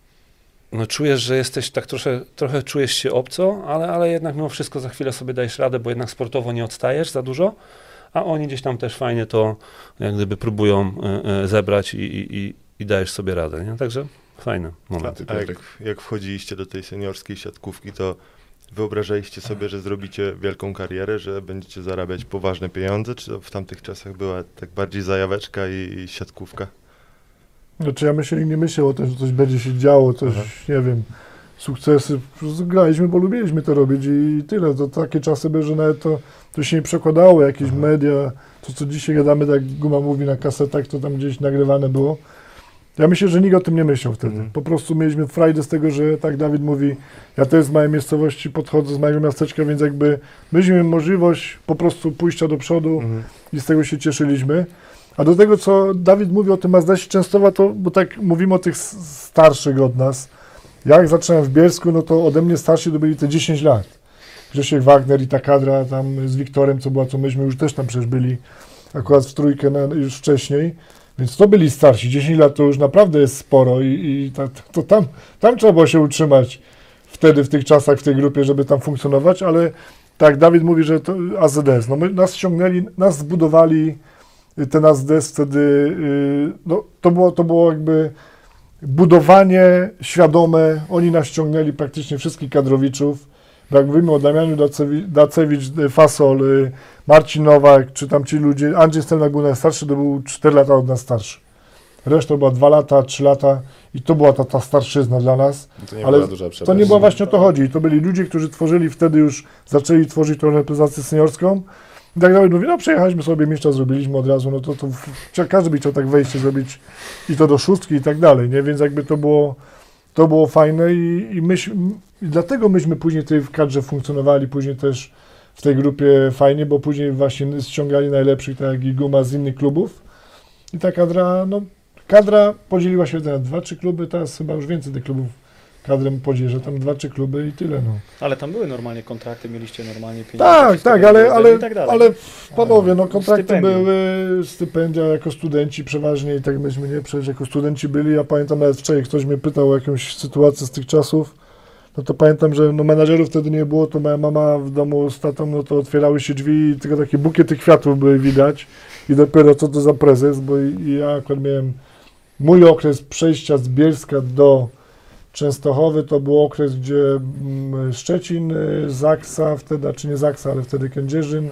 no czujesz, że jesteś tak trochę, trochę czujesz się obco, ale, ale jednak mimo wszystko za chwilę sobie dajesz radę, bo jednak sportowo nie odstajesz za dużo, a oni gdzieś tam też fajnie to jak gdyby próbują e, e, zebrać i, i, i, i dajesz sobie radę, nie? Także fajny A moment. ty, A jak, Piotrek? jak wchodziliście do tej seniorskiej siatkówki, to wyobrażaliście sobie, że zrobicie wielką karierę, że będziecie zarabiać poważne pieniądze, czy to w tamtych czasach była tak bardziej zajaweczka i, i siatkówka? Znaczy ja myślę, nie myślał o tym, że coś będzie się działo, coś, nie wiem, sukcesy. Po prostu graliśmy, bo lubiliśmy to robić i tyle. To takie czasy były, że nawet to, to się nie przekładało, jakieś media, to co dzisiaj gadamy, tak jak Guma mówi na kasetach, to tam gdzieś nagrywane było. Ja myślę, że nikt o tym nie myślał wtedy. Mhm. Po prostu mieliśmy frajdę z tego, że tak Dawid mówi, ja też z małej miejscowości podchodzę, z małego miasteczka, więc jakby myśmy mieli możliwość po prostu pójścia do przodu Mhm. i z tego się cieszyliśmy. A do tego, co Dawid mówi o tym Mazdasie Częstochowa, to, bo tak mówimy o tych s- starszych od nas. Jak zacząłem w Bielsku, no to ode mnie starsi to byli te dziesięć lat. Grzesiek Wagner i ta kadra tam z Wiktorem, co była, co myśmy już też tam przecież byli, akurat w trójkę na, już wcześniej. Więc to byli starsi. dziesięć lat to już naprawdę jest sporo i, i ta, to tam, tam trzeba było się utrzymać wtedy, w tych czasach, w tej grupie, żeby tam funkcjonować, ale tak, Dawid mówi, że to A Z S, no my, nas ściągnęli, nas zbudowali ten A Z S wtedy, yy, no to było, to było jakby budowanie świadome, oni nas ściągnęli praktycznie wszystkich kadrowiczów, bo jak mówimy o Damianiu Dacewi- Dacewicz, y, Fasol, y, Marcin Nowak, czy tam ci ludzie, Andrzej Stelnak był najstarszy, to był cztery lata od nas starszy. Reszta była dwa lata, trzy lata i to była ta, ta starszyzna dla nas. To nie Ale była duża To przepaść. nie było właśnie o to chodzi. To byli ludzie, którzy tworzyli wtedy już, zaczęli tworzyć tą reprezentację seniorską. I tak dalej mówi, no przejechaliśmy sobie, mistrza zrobiliśmy od razu, no to, to w- każdy by chciał tak wejście zrobić i to do szóstki i tak dalej, nie? Więc jakby to było, to było fajne i, i, myśmy, i dlatego myśmy później tutaj w kadrze funkcjonowali, później też w tej grupie fajnie, bo później właśnie ściągali najlepszych, tak jak i Guma z innych klubów i ta kadra, no kadra podzieliła się na dwa, trzy kluby, teraz chyba już więcej tych klubów kadrę podzieli, że tam dwa, trzy kluby i tyle, no. Ale tam były normalnie kontrakty, mieliście normalnie pieniądze. Tak, wszystko tak, było ale, pogodzone ale, i tak dalej. ale panowie, no kontrakty Stypendium. były, stypendia jako studenci przeważnie i tak myśmy nie, przecież jako studenci byli, ja pamiętam nawet wczoraj ktoś mnie pytał o jakąś sytuację z tych czasów, no to pamiętam, że no menadżerów wtedy nie było, to moja mama w domu z tatą, no to otwierały się drzwi i tylko takie bukiety kwiatów były widać i dopiero co to za prezes, bo i, i ja akurat miałem mój okres przejścia z Bielska do Częstochowy, to był okres, gdzie mm, Szczecin, y, Zaksa, wtedy, a czy nie Zaksa, ale wtedy Kędzierzyn,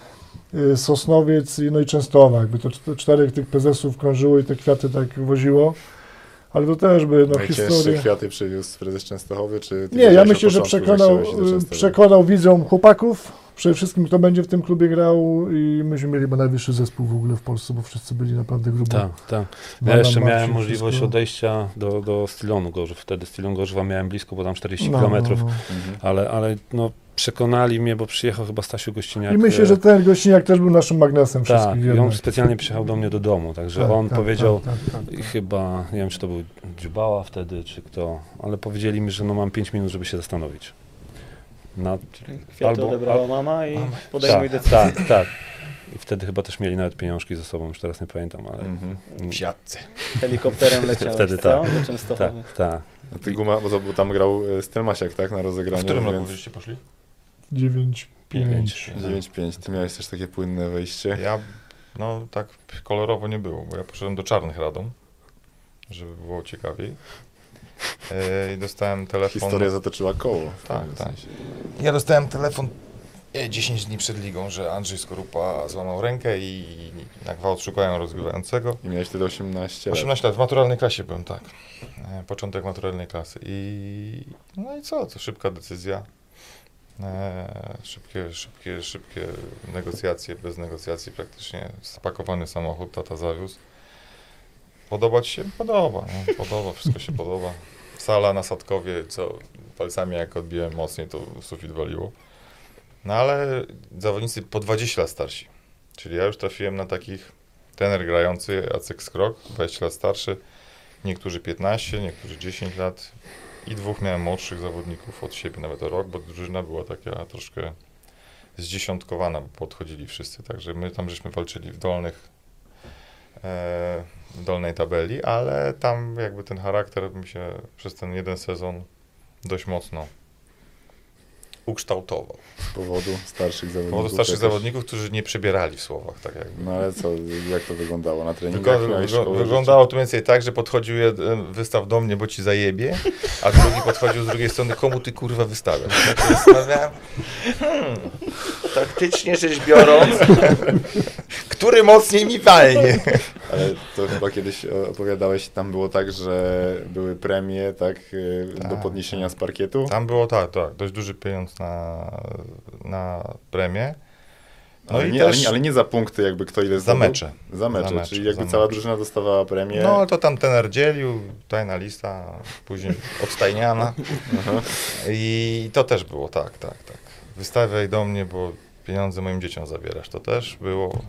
y, Sosnowiec i- no i Częstochowa, jakby to czt- czterech tych prezesów krążyło i te kwiaty tak woziło, ale to też by, no Najcięższe historia. kwiaty przywiózł prezes Częstochowy, czy ty Nie, ja wiedziałeś myślę, od że początku, przekonał, chciałeś iść do y, Częstochowy? przekonał wizją chłopaków, przede wszystkim kto będzie w tym klubie grał i myśmy mieli chyba najwyższy zespół w ogóle w Polsce, bo wszyscy byli naprawdę grubo. Tak, tak. Bana, Ja jeszcze Marcin, miałem możliwość wszystko. odejścia do, do Stylonu Gorzów. Wtedy Stylon Gorzowa miałem blisko, bo tam czterdzieści No, kilometrów, no, no. Mhm. ale, ale no, przekonali mnie, bo przyjechał chyba Stasiu Gościniak. I myślę, e, że ten gościniak też był naszym magnesem tak, wszystkich. i on jednak. specjalnie przyjechał do mnie do domu, także Tak, on tak, powiedział, tak, tak, tak, i tak. chyba, nie wiem czy to był Dziubała wtedy, czy kto, ale powiedzieli mi, że no mam pięć minut, żeby się zastanowić. Na, Kwiaty albo- odebrała al- mama i podejmuj tak, decyzję. tak, tak. I wtedy chyba też mieli nawet pieniążki ze sobą, już teraz nie pamiętam, ale... Mhm. Mm, W siatce. Helikopterem leciałeś, Wtedy co? tak. Do Tak, Częstochowy. tak. A ty Guma, bo, to- bo tam grał e, Stelmasiak, tak, na rozegraniu, W którym roku więc żeście poszli? dziewięć pięć. dziewięć pięć, ty miałeś też takie płynne wejście. Ja, no tak kolorowo nie było, bo ja poszedłem do Czarnych Radom, żeby było ciekawiej. E, I dostałem telefon. Historia zatoczyła koło. Tak, W tak. sensie. Ja dostałem telefon e, dziesięć dni przed ligą, że Andrzej Skorupa złamał rękę i na gwałt szukają rozgrywającego. I miałeś wtedy osiemnaście lat. osiemnaście lat, w maturalnej klasie byłem, tak. E, początek maturalnej klasy. I no i co, to szybka decyzja. E, szybkie, szybkie, szybkie negocjacje, bez negocjacji praktycznie. Spakowany samochód, tata zawiózł. Podoba ci się? Podoba, no, podoba, wszystko się podoba. Sala na Sadkowie, co palcami jak odbiłem mocniej, to sufit waliło. No ale zawodnicy po dwadzieścia lat starsi. Czyli ja już trafiłem na takich, trener grający, Jacek Skrok, dwadzieścia lat starszy, niektórzy piętnaście, niektórzy dziesięć lat i dwóch miałem młodszych zawodników od siebie, nawet o rok, bo drużyna była taka troszkę zdziesiątkowana, bo podchodzili wszyscy, także my tam żeśmy walczyli w dolnych, e, w dolnej tabeli, ale tam jakby ten charakter mi się przez ten jeden sezon dość mocno ukształtował. Z powodu starszych Z zawodników. powodu starszych jakoś. zawodników, którzy nie przebierali w słowach, tak jakby. No ale co, jak to wyglądało na treningach? Wyglą- Miałeś wyglą- szkołę wyglądało to mniej więcej tak, że podchodził jeden wystaw do mnie, bo ci zajebie, a drugi podchodził z drugiej strony, komu ty kurwa wystawiasz? Tak się zastanawiałem, hmm, taktycznie rzecz biorąc, który mocniej mi walnie. życia? Ale to chyba kiedyś opowiadałeś, tam było tak, że były premie, tak, y, do Tak, podniesienia z parkietu. Tam było tak, tak, dość duży pieniądz na, na premię. No ale, i nie, też ale, nie, ale nie za punkty, jakby kto ile za zdobył. mecze. Za mecze, Za mecze, czyli jakby za cała mecze. drużyna dostawała premię. No ale to tam tener dzielił, tajna lista, później odstajniana. Aha. I to też było, tak, tak, tak. Wystawiaj do mnie, bo pieniądze moim dzieciom zabierasz. To też było,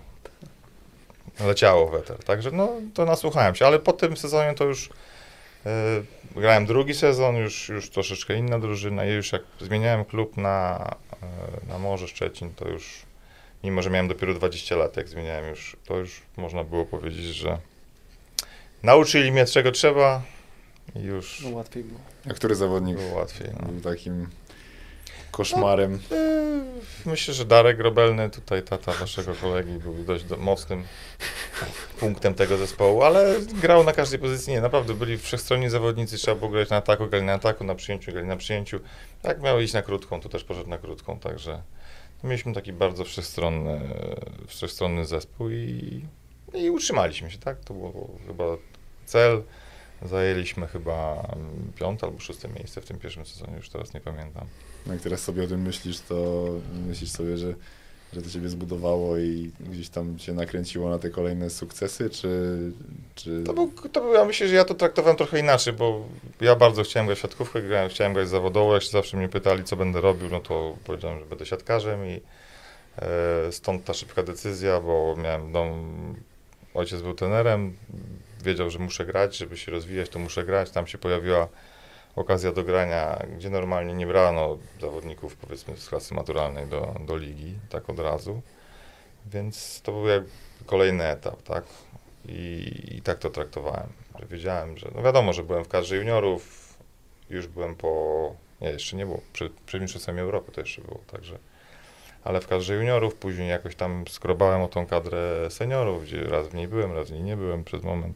leciało weter. Także no, to nasłuchałem się, ale po tym sezonie to już e, grałem drugi sezon, już, już troszeczkę inna drużyna i już jak zmieniałem klub na, e, na Morze Szczecin, to już, mimo że miałem dopiero dwadzieścia lat, jak zmieniałem już, to już można było powiedzieć, że nauczyli mnie czego trzeba i już No łatwiej było. A który zawodnik było łatwiej. No. był takim koszmarem? Yy, Myślę, że Darek Robelny, tutaj tata waszego kolegi, był dość do, mocnym punktem tego zespołu, ale grał na każdej pozycji. Nie, naprawdę byli wszechstronni zawodnicy, trzeba było grać na ataku, grali na ataku, na przyjęciu, grali na przyjęciu. Jak miał iść na krótką, to też poszedł na krótką, także mieliśmy taki bardzo wszechstronny, wszechstronny zespół i, i utrzymaliśmy się, tak? To był chyba cel. Zajęliśmy chyba piąte albo szóste miejsce w tym pierwszym sezonie, już teraz nie pamiętam. No jak teraz sobie o tym myślisz, to myślisz sobie, że, że to ciebie zbudowało i gdzieś tam cię nakręciło na te kolejne sukcesy, czy... czy... To był, to był, ja myślę, że ja to traktowałem trochę inaczej, bo ja bardzo chciałem grać w siatkówkę, grałem, chciałem grać zawodowo, jak się zawsze mnie pytali, co będę robił, no to powiedziałem, że będę siatkarzem i e, stąd ta szybka decyzja, bo miałem dom, ojciec był trenerem, wiedział, że muszę grać, żeby się rozwijać, to muszę grać, tam się pojawiła okazja do grania, gdzie normalnie nie brano zawodników, powiedzmy, z klasy maturalnej do, do ligi, tak od razu, więc to był jak kolejny etap, tak, i, i tak to traktowałem, że wiedziałem, że, no wiadomo, że byłem w kadrze juniorów, już byłem po, nie, jeszcze nie było, przed, przed mistrzostwem Europy to jeszcze było, także, ale w kadrze juniorów, później jakoś tam skrobałem o tą kadrę seniorów, gdzie raz w niej byłem, raz w niej nie byłem przez moment.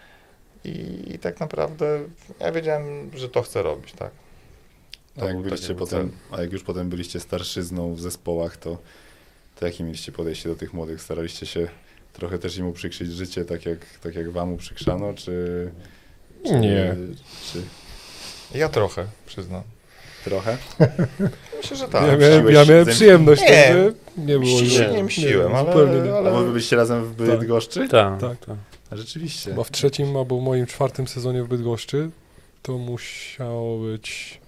I, I tak naprawdę ja wiedziałem, że to chcę robić, tak. A jak był byliście taki potem, cel. a jak już potem byliście starszyzną w zespołach, to, to jakie mieliście podejście do tych młodych? Staraliście się trochę też im uprzykrzyć życie, tak jak, tak jak wam uprzykrzano, czy... czy Nie. Czy Ja trochę, przyznam. trochę? Myślę, że Ja tak. miałem, mściłeś ja miałem się? przyjemność, Nie. także nie było Mścić źle. się nie mściłem, ale- zupełnie nie. ale- A wy byliście razem w Bydgoszczy? Tak, Tak. tak. A rzeczywiście. Chyba w trzecim albo w moim czwartym sezonie w Bydgoszczy to musiało być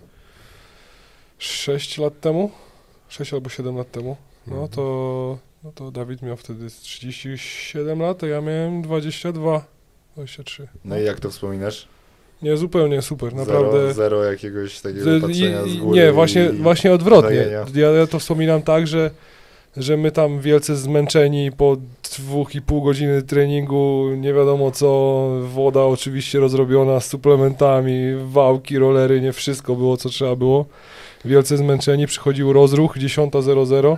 sześć lat temu, sześć albo siedem lat temu. No Mhm. to, no to Dawid miał wtedy trzydzieści siedem lat, a ja miałem dwadzieścia dwa, dwadzieścia trzy. No i jak to wspominasz? Nie, zupełnie super, naprawdę. Zero, zero jakiegoś takiego Z- patrzenia i- z góry. Nie, właśnie, i... właśnie odwrotnie. dojenia. Ja, ja to wspominam tak, że, że my tam wielce zmęczeni po dwóch i pół godziny treningu, nie wiadomo co, woda oczywiście rozrobiona z suplementami, wałki, rolery, nie wszystko było co trzeba było. Wielce zmęczeni, przychodził rozruch, dziesiąta zero zero.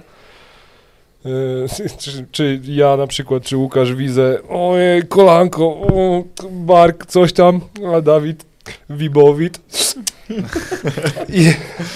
Yy, czy, czy ja na przykład, czy Łukasz Widzę, ojej, kolanko, o, bark, coś tam, a Dawid Wibowit, I,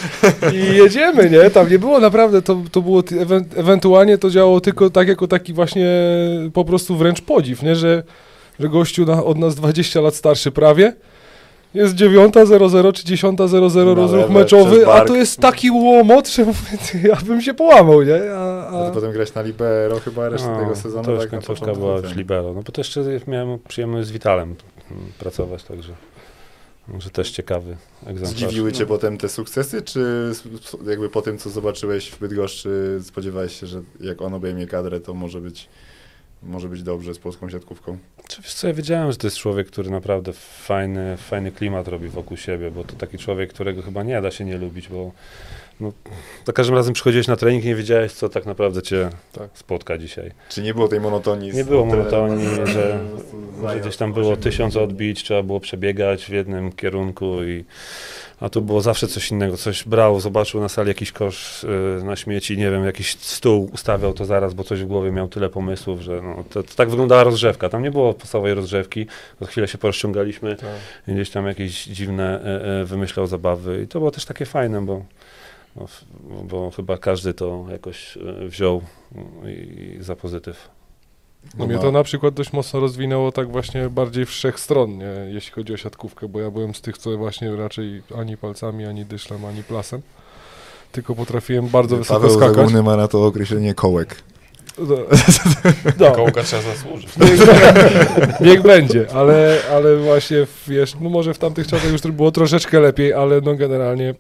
I jedziemy, nie? Tam nie było naprawdę, to, to było, ty- ewen- ewentualnie to działało tylko tak jako taki właśnie po prostu wręcz podziw, nie? Że, że gościu na, od nas dwadzieścia lat starszy prawie, jest dziewiąta zero zero czy dziesiąta zero zero Na rozruch lewe, meczowy, przez a bark. to jest taki łomot, że mówię, ty, ja bym się połamał, nie? A, A a... ty potem grać na libero chyba resztę No, tego sezonu. to już tak, na końcówka początku była ten. już libero. No bo też jeszcze miałem przyjemność z Witalem mm, pracować, także że też ciekawy egzemplarz. Zdziwiły cię No. potem te sukcesy, czy s- s- jakby po tym, co zobaczyłeś w Bydgoszczy, spodziewałeś się, że jak on obejmie kadrę, to może być, może być dobrze z polską siatkówką? Czy wiesz co, ja wiedziałem, że to jest człowiek, który naprawdę fajny, fajny klimat robi wokół siebie, bo to taki człowiek, którego chyba nie da się nie lubić, bo no, za każdym razem przychodziłeś na trening i nie wiedziałeś, co tak naprawdę cię Tak. spotka dzisiaj. Czy nie było tej monotonii? z Nie było trenerem? monotonii, że, że Zajął gdzieś tam osiem było minut. tysiąc odbić, trzeba było przebiegać w jednym kierunku, i, a tu było zawsze coś innego. Coś brał, zobaczył na sali jakiś kosz y, na śmieci, nie wiem, jakiś stół, ustawiał to zaraz, bo coś w głowie miał tyle pomysłów, że no, to, to tak wyglądała rozgrzewka. Tam nie było podstawowej rozgrzewki, za chwilę się porozciągaliśmy, Tak. i gdzieś tam jakieś dziwne y, y, wymyślał zabawy, i to było też takie fajne, bo No, f- bo chyba każdy to jakoś y, wziął y, i za pozytyw. No mnie to na przykład dość mocno rozwinęło tak właśnie bardziej wszechstronnie, jeśli chodzi o siatkówkę, bo ja byłem z tych, co właśnie raczej ani palcami, ani dyszlem, ani plasem, tylko potrafiłem bardzo wysoko Paweł skakać. Zagórny ma na to określenie kołek. No, no, Kołka trzeba zasłużyć. niech, niech będzie, ale, ale właśnie wiesz, no może w tamtych czasach już było troszeczkę lepiej, ale no generalnie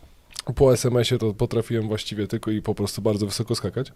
po es em esie to potrafiłem właściwie tylko i po prostu bardzo wysoko skakać.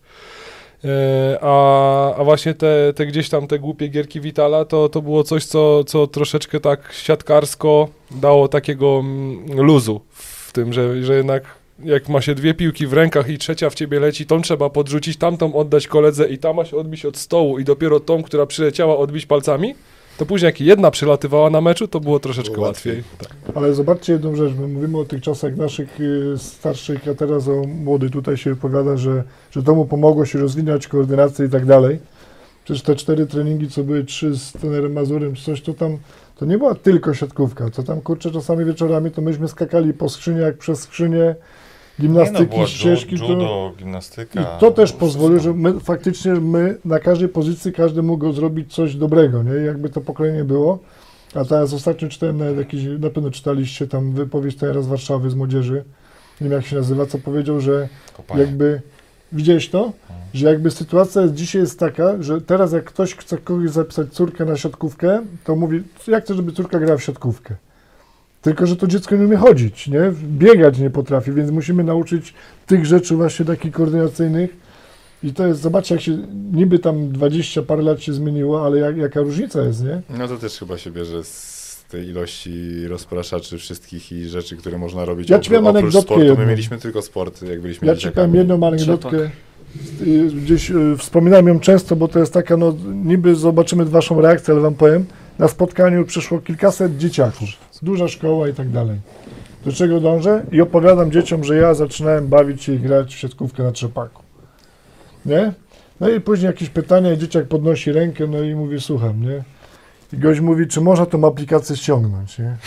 E, A, a właśnie te, te gdzieś tam te głupie gierki Vitala to, to było coś, co, co troszeczkę tak siatkarsko dało takiego mm, luzu w tym, że, że jednak jak ma się dwie piłki w rękach i trzecia w ciebie leci, tą trzeba podrzucić, tamtą oddać koledze i ta ma się odbić od stołu i dopiero tą, która przyleciała, odbić palcami, to później jak jedna przylatywała na meczu, to było troszeczkę Było łatwiej. łatwiej. Ale zobaczcie jedną rzecz, my mówimy o tych czasach naszych y, starszych, a teraz o młody tutaj się wypowiada, że, że to mu pomogło się rozwinąć, koordynację i tak dalej. Przecież te cztery treningi, co były trzy z trenerem Mazurem, czy coś, to tam, to nie była tylko siatkówka, to tam, kurczę, czasami wieczorami to myśmy skakali po skrzynię, jak przez skrzynię, gimnastyki, Nie no, była ścieżki, ju- to... judo, gimnastyka. I to też pozwoliło, że my faktycznie my na każdej pozycji każdy mógł zrobić coś dobrego, nie? Jakby to pokolenie było. A teraz ostatnio czytałem nawet jakiś, na pewno czytaliście tam wypowiedź trenera z Warszawy, z młodzieży, nie wiem jak się nazywa, co powiedział, że Kopanie. jakby, widziałeś to? Że jakby sytuacja jest, dzisiaj jest taka, że teraz jak ktoś chce kogoś zapisać córkę na siatkówkę, to mówi, jak chcę, żeby córka grała w siatkówkę. Tylko, że to dziecko nie umie chodzić, nie? Biegać nie potrafi, więc musimy nauczyć tych rzeczy właśnie takich koordynacyjnych. I to jest, zobaczcie, jak się, niby tam dwadzieścia parę lat się zmieniło, ale jak, jaka różnica jest, nie? No to też chyba się bierze z tej ilości rozpraszaczy wszystkich i rzeczy, które można robić Ja ci miałem oprócz anegdotkę sportu. jedną. My mieliśmy tylko sport, jak byliśmy Ja dzieciakami. czytałem jedną anegdotkę, y, gdzieś y, wspominałem ją często, bo to jest taka, no niby zobaczymy waszą reakcję, ale wam powiem, na spotkaniu przyszło kilkaset dzieciaków, duża szkoła i tak dalej. Do czego dążę? I opowiadam dzieciom, że ja zaczynałem bawić się i grać w siatkówkę na trzepaku. Nie? No i później jakieś pytania i dzieciak podnosi rękę, no i mówi, słucham, nie? I gość mówi, czy można tą aplikację ściągnąć, nie?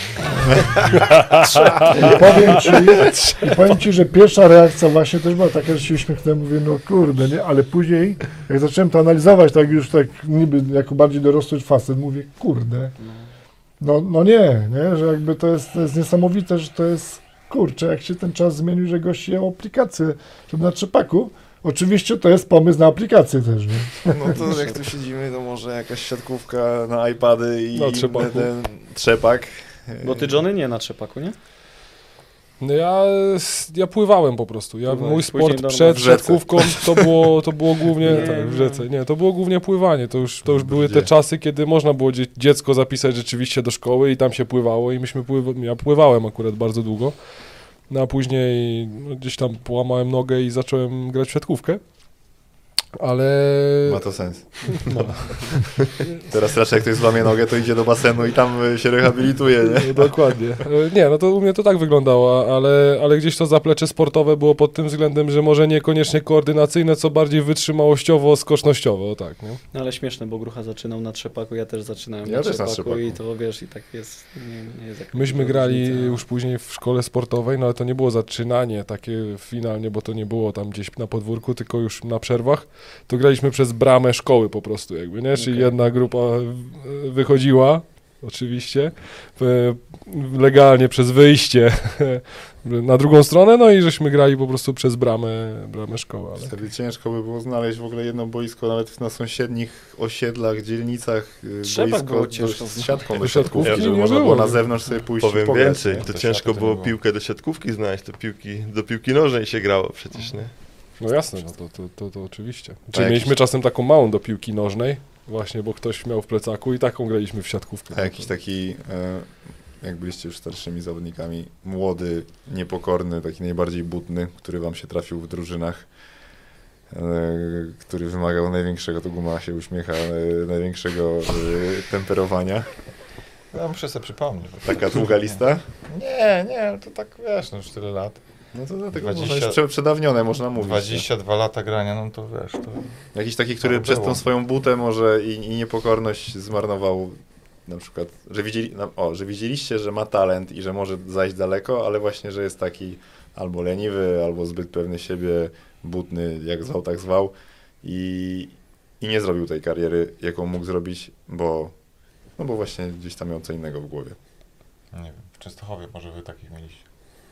I powiem ci, i powiem ci, że pierwsza reakcja właśnie też była taka, że się uśmiechnąłem, mówię, no kurde, nie? Ale później, jak zacząłem to analizować, tak już tak niby jako bardziej dorosły facet, mówię, kurde, no, no nie, nie? Że jakby to jest, to jest niesamowite, że to jest, kurczę, jak się ten czas zmienił, że gość miał aplikację żeby na trzepaku. Oczywiście to jest pomysł na aplikację też, nie? No to jak tu siedzimy, to może jakaś siatkówka na iPady i Na trzepaku. ten trzepak. Bo ty, Johnny, nie na trzepaku, nie? No ja, ja pływałem po prostu. Ja, Pływałeś, mój później sport normalnie. przed W rzece. siatkówką to było, to było głównie Nie, tak, w nie. rzece. Nie, to było głównie pływanie. To już, to już były te Gdzie? czasy, kiedy można było dzie- dziecko zapisać rzeczywiście do szkoły i tam się pływało i myśmy pływa, ja pływałem akurat bardzo długo. No a później no, gdzieś tam połamałem nogę i zacząłem grać w siatkówkę. ale... Ma to sens. No. Teraz raczej jak ktoś złamie nogę, to idzie do basenu i tam się rehabilituje, nie? No, dokładnie. Nie, no to u mnie to tak wyglądało, ale, ale gdzieś to zaplecze sportowe było pod tym względem, że może niekoniecznie koordynacyjne, co bardziej wytrzymałościowo, skocznościowo, tak, nie? No ale śmieszne, bo Grucha zaczynał na trzepaku, ja też zaczynałem Ja na, też na trzepaku trzepaku. i to wiesz, i tak jest, nie, nie jest jakaś Myśmy duża grali różnica. już później w szkole sportowej, no ale to nie było zaczynanie takie finalnie, bo to nie było tam gdzieś na podwórku, tylko już na przerwach. To graliśmy przez bramę szkoły po prostu jakby, nie? Czyli Okej. jedna grupa y, wychodziła, oczywiście, y, legalnie przez wyjście na drugą stronę, no i żeśmy grali po prostu przez bramę, bramę szkoły. Ale... Wtedy ciężko by było znaleźć w ogóle jedno boisko, nawet na sąsiednich osiedlach, dzielnicach, y, Trzeba boisko było do- ciężko z siatką do Do siatkówki siatkówki, żeby nie można było. było na zewnątrz sobie pójść i Powiem pograć, więcej, nie? to To ciężko siaty to było nie było. piłkę do siatkówki znaleźć, to piłki, do piłki nożnej się grało przecież, nie? No jasne, no to, to, to, to oczywiście. A Czyli jakiś- mieliśmy czasem taką małą do piłki nożnej, właśnie, bo ktoś miał w plecaku i taką graliśmy w siatkówkę. A jakiś taki, e, jak byliście już starszymi zawodnikami, młody, niepokorny, taki najbardziej butny, który wam się trafił w drużynach, e, który wymagał największego, to Guma się uśmiecha, e, największego e, temperowania. Ja muszę sobie przypomnieć. Taka długa lista? Nie, nie, to tak wiesz, no już tyle lat. No to dlatego dwadzieścia można już prze, przedawnione, można mówić. dwadzieścia dwa lata grania, no to wiesz, to... Jakiś taki, który To przez było. tą swoją butę może i, i niepokorność zmarnował na przykład, że, widzieli, no, o, że widzieliście, że ma talent i że może zajść daleko, ale właśnie, że jest taki albo leniwy, albo zbyt pewny siebie, butny, jak zwał, tak zwał i, i nie zrobił tej kariery, jaką mógł zrobić, bo, no bo właśnie gdzieś tam miał co innego w głowie. Nie wiem, w Częstochowie może wy takich mieliście.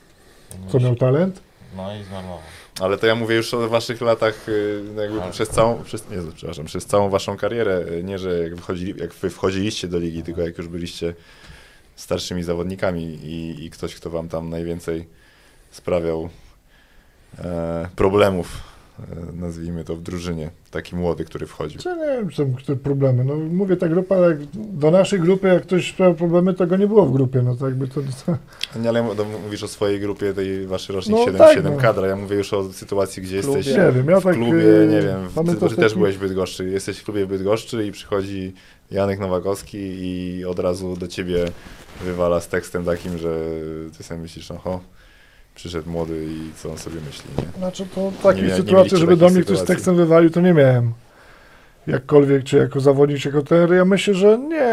Co miał talent? No i zmarnował. Ale to ja mówię już o waszych latach, y, jakby Ale- przez całą, przez, nie, przepraszam, przez całą waszą karierę, y, nie, że jak, wychodzili, jak wy wchodziliście do ligi, tylko jak już byliście starszymi zawodnikami i, i ktoś, kto wam tam najwięcej sprawiał e, problemów, e, nazwijmy to, w drużynie, taki młody, który wchodził. Ja nie wiem, czy są te problemy. No mówię, ta grupa, jak do naszej grupy, jak ktoś sprawiał problemy, to go nie było w grupie, no to jakby to... to Nie, ale no, mówisz o swojej grupie, tej waszej rocznik No siedem tak, siedem no. kadra, ja mówię już o sytuacji, gdzie klubie. jesteś... nie wiem, ja w tak... klubie, y, nie wiem, w, ty, pamiętam ty też taki- byłeś w Bydgoszczy, jesteś w klubie w Bydgoszczy i przychodzi Janek Nowakowski i od razu do ciebie wywala z tekstem takim, że ty sobie myślisz, no ho, przyszedł młody i co on sobie myśli, nie? Znaczy to Nie takiej mia- nie sytuacji, mieliście żeby do takiej mnie ktoś z sytuacji? tekstem wywalił, to nie miałem. Jakkolwiek, czy jako zawodnik, czy jako trener, ja myślę, że nie.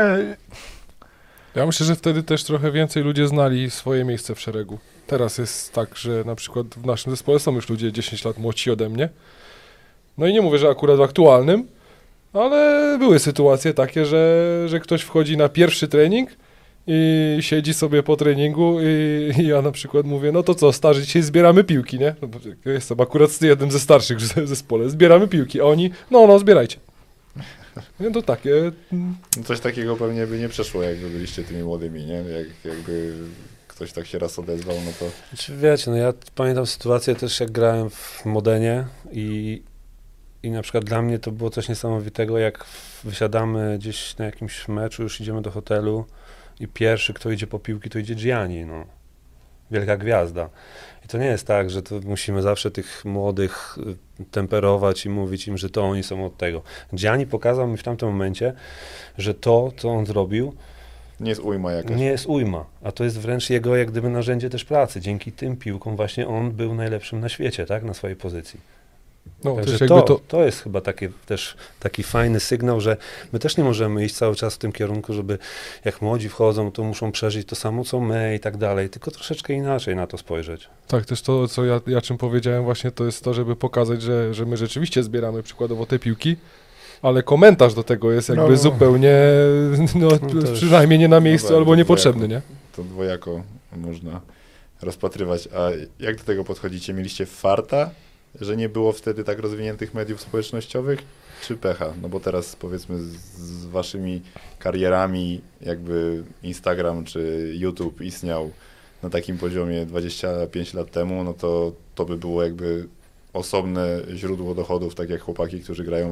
Ja myślę, że wtedy też trochę więcej ludzie znali swoje miejsce w szeregu. Teraz jest tak, że na przykład w naszym zespole są już ludzie dziesięć lat młodsi ode mnie. No i nie mówię, że akurat w aktualnym, ale były sytuacje takie, że, że ktoś wchodzi na pierwszy trening i siedzi sobie po treningu i, i ja na przykład mówię, no to co, starzy, dzisiaj zbieramy piłki, nie? No bo ja jestem akurat z jednym ze starszych w zespole, zbieramy piłki, a oni, no, no, zbierajcie. No to takie... mm, No coś takiego pewnie by nie przeszło, jakby byliście tymi młodymi, nie? Jak, jakby ktoś tak się raz odezwał, no to... Znaczy, wiecie, no ja pamiętam sytuację też, jak grałem w Modenie i, i na przykład dla mnie to było coś niesamowitego, jak wysiadamy gdzieś na jakimś meczu, już idziemy do hotelu i pierwszy, kto idzie po piłki, to idzie Gianni, no. Wielka gwiazda. I to nie jest tak, że to musimy zawsze tych młodych y, temperować i mówić im, że to oni są od tego. Gianni pokazał mi w tamtym momencie, że to, co on zrobił, Nie jest ujma jakaś. nie jest ujma, a to jest wręcz jego jak gdyby narzędzie też pracy. Dzięki tym piłkom właśnie on był najlepszym na świecie, tak, na swojej pozycji. No, Także też to, jakby to, to jest chyba takie, też taki fajny sygnał, że my też nie możemy iść cały czas w tym kierunku, żeby jak młodzi wchodzą, to muszą przeżyć to samo, co my i tak dalej, tylko troszeczkę inaczej na to spojrzeć. Tak, też to, co ja, ja czym powiedziałem właśnie, to jest to, żeby pokazać, że, że my rzeczywiście zbieramy przykładowo te piłki, ale komentarz do tego jest jakby No, no. zupełnie, no, No to już- przynajmniej nie na miejscu Dobra, albo to niepotrzebny, nie? To dwojako można rozpatrywać. A jak do tego podchodzicie? Mieliście farta, że nie było wtedy tak rozwiniętych mediów społecznościowych, czy pecha? No bo teraz powiedzmy z, z waszymi karierami jakby Instagram czy YouTube istniał na takim poziomie dwadzieścia pięć lat temu, no to to by było jakby osobne źródło dochodów, tak jak chłopaki, którzy grają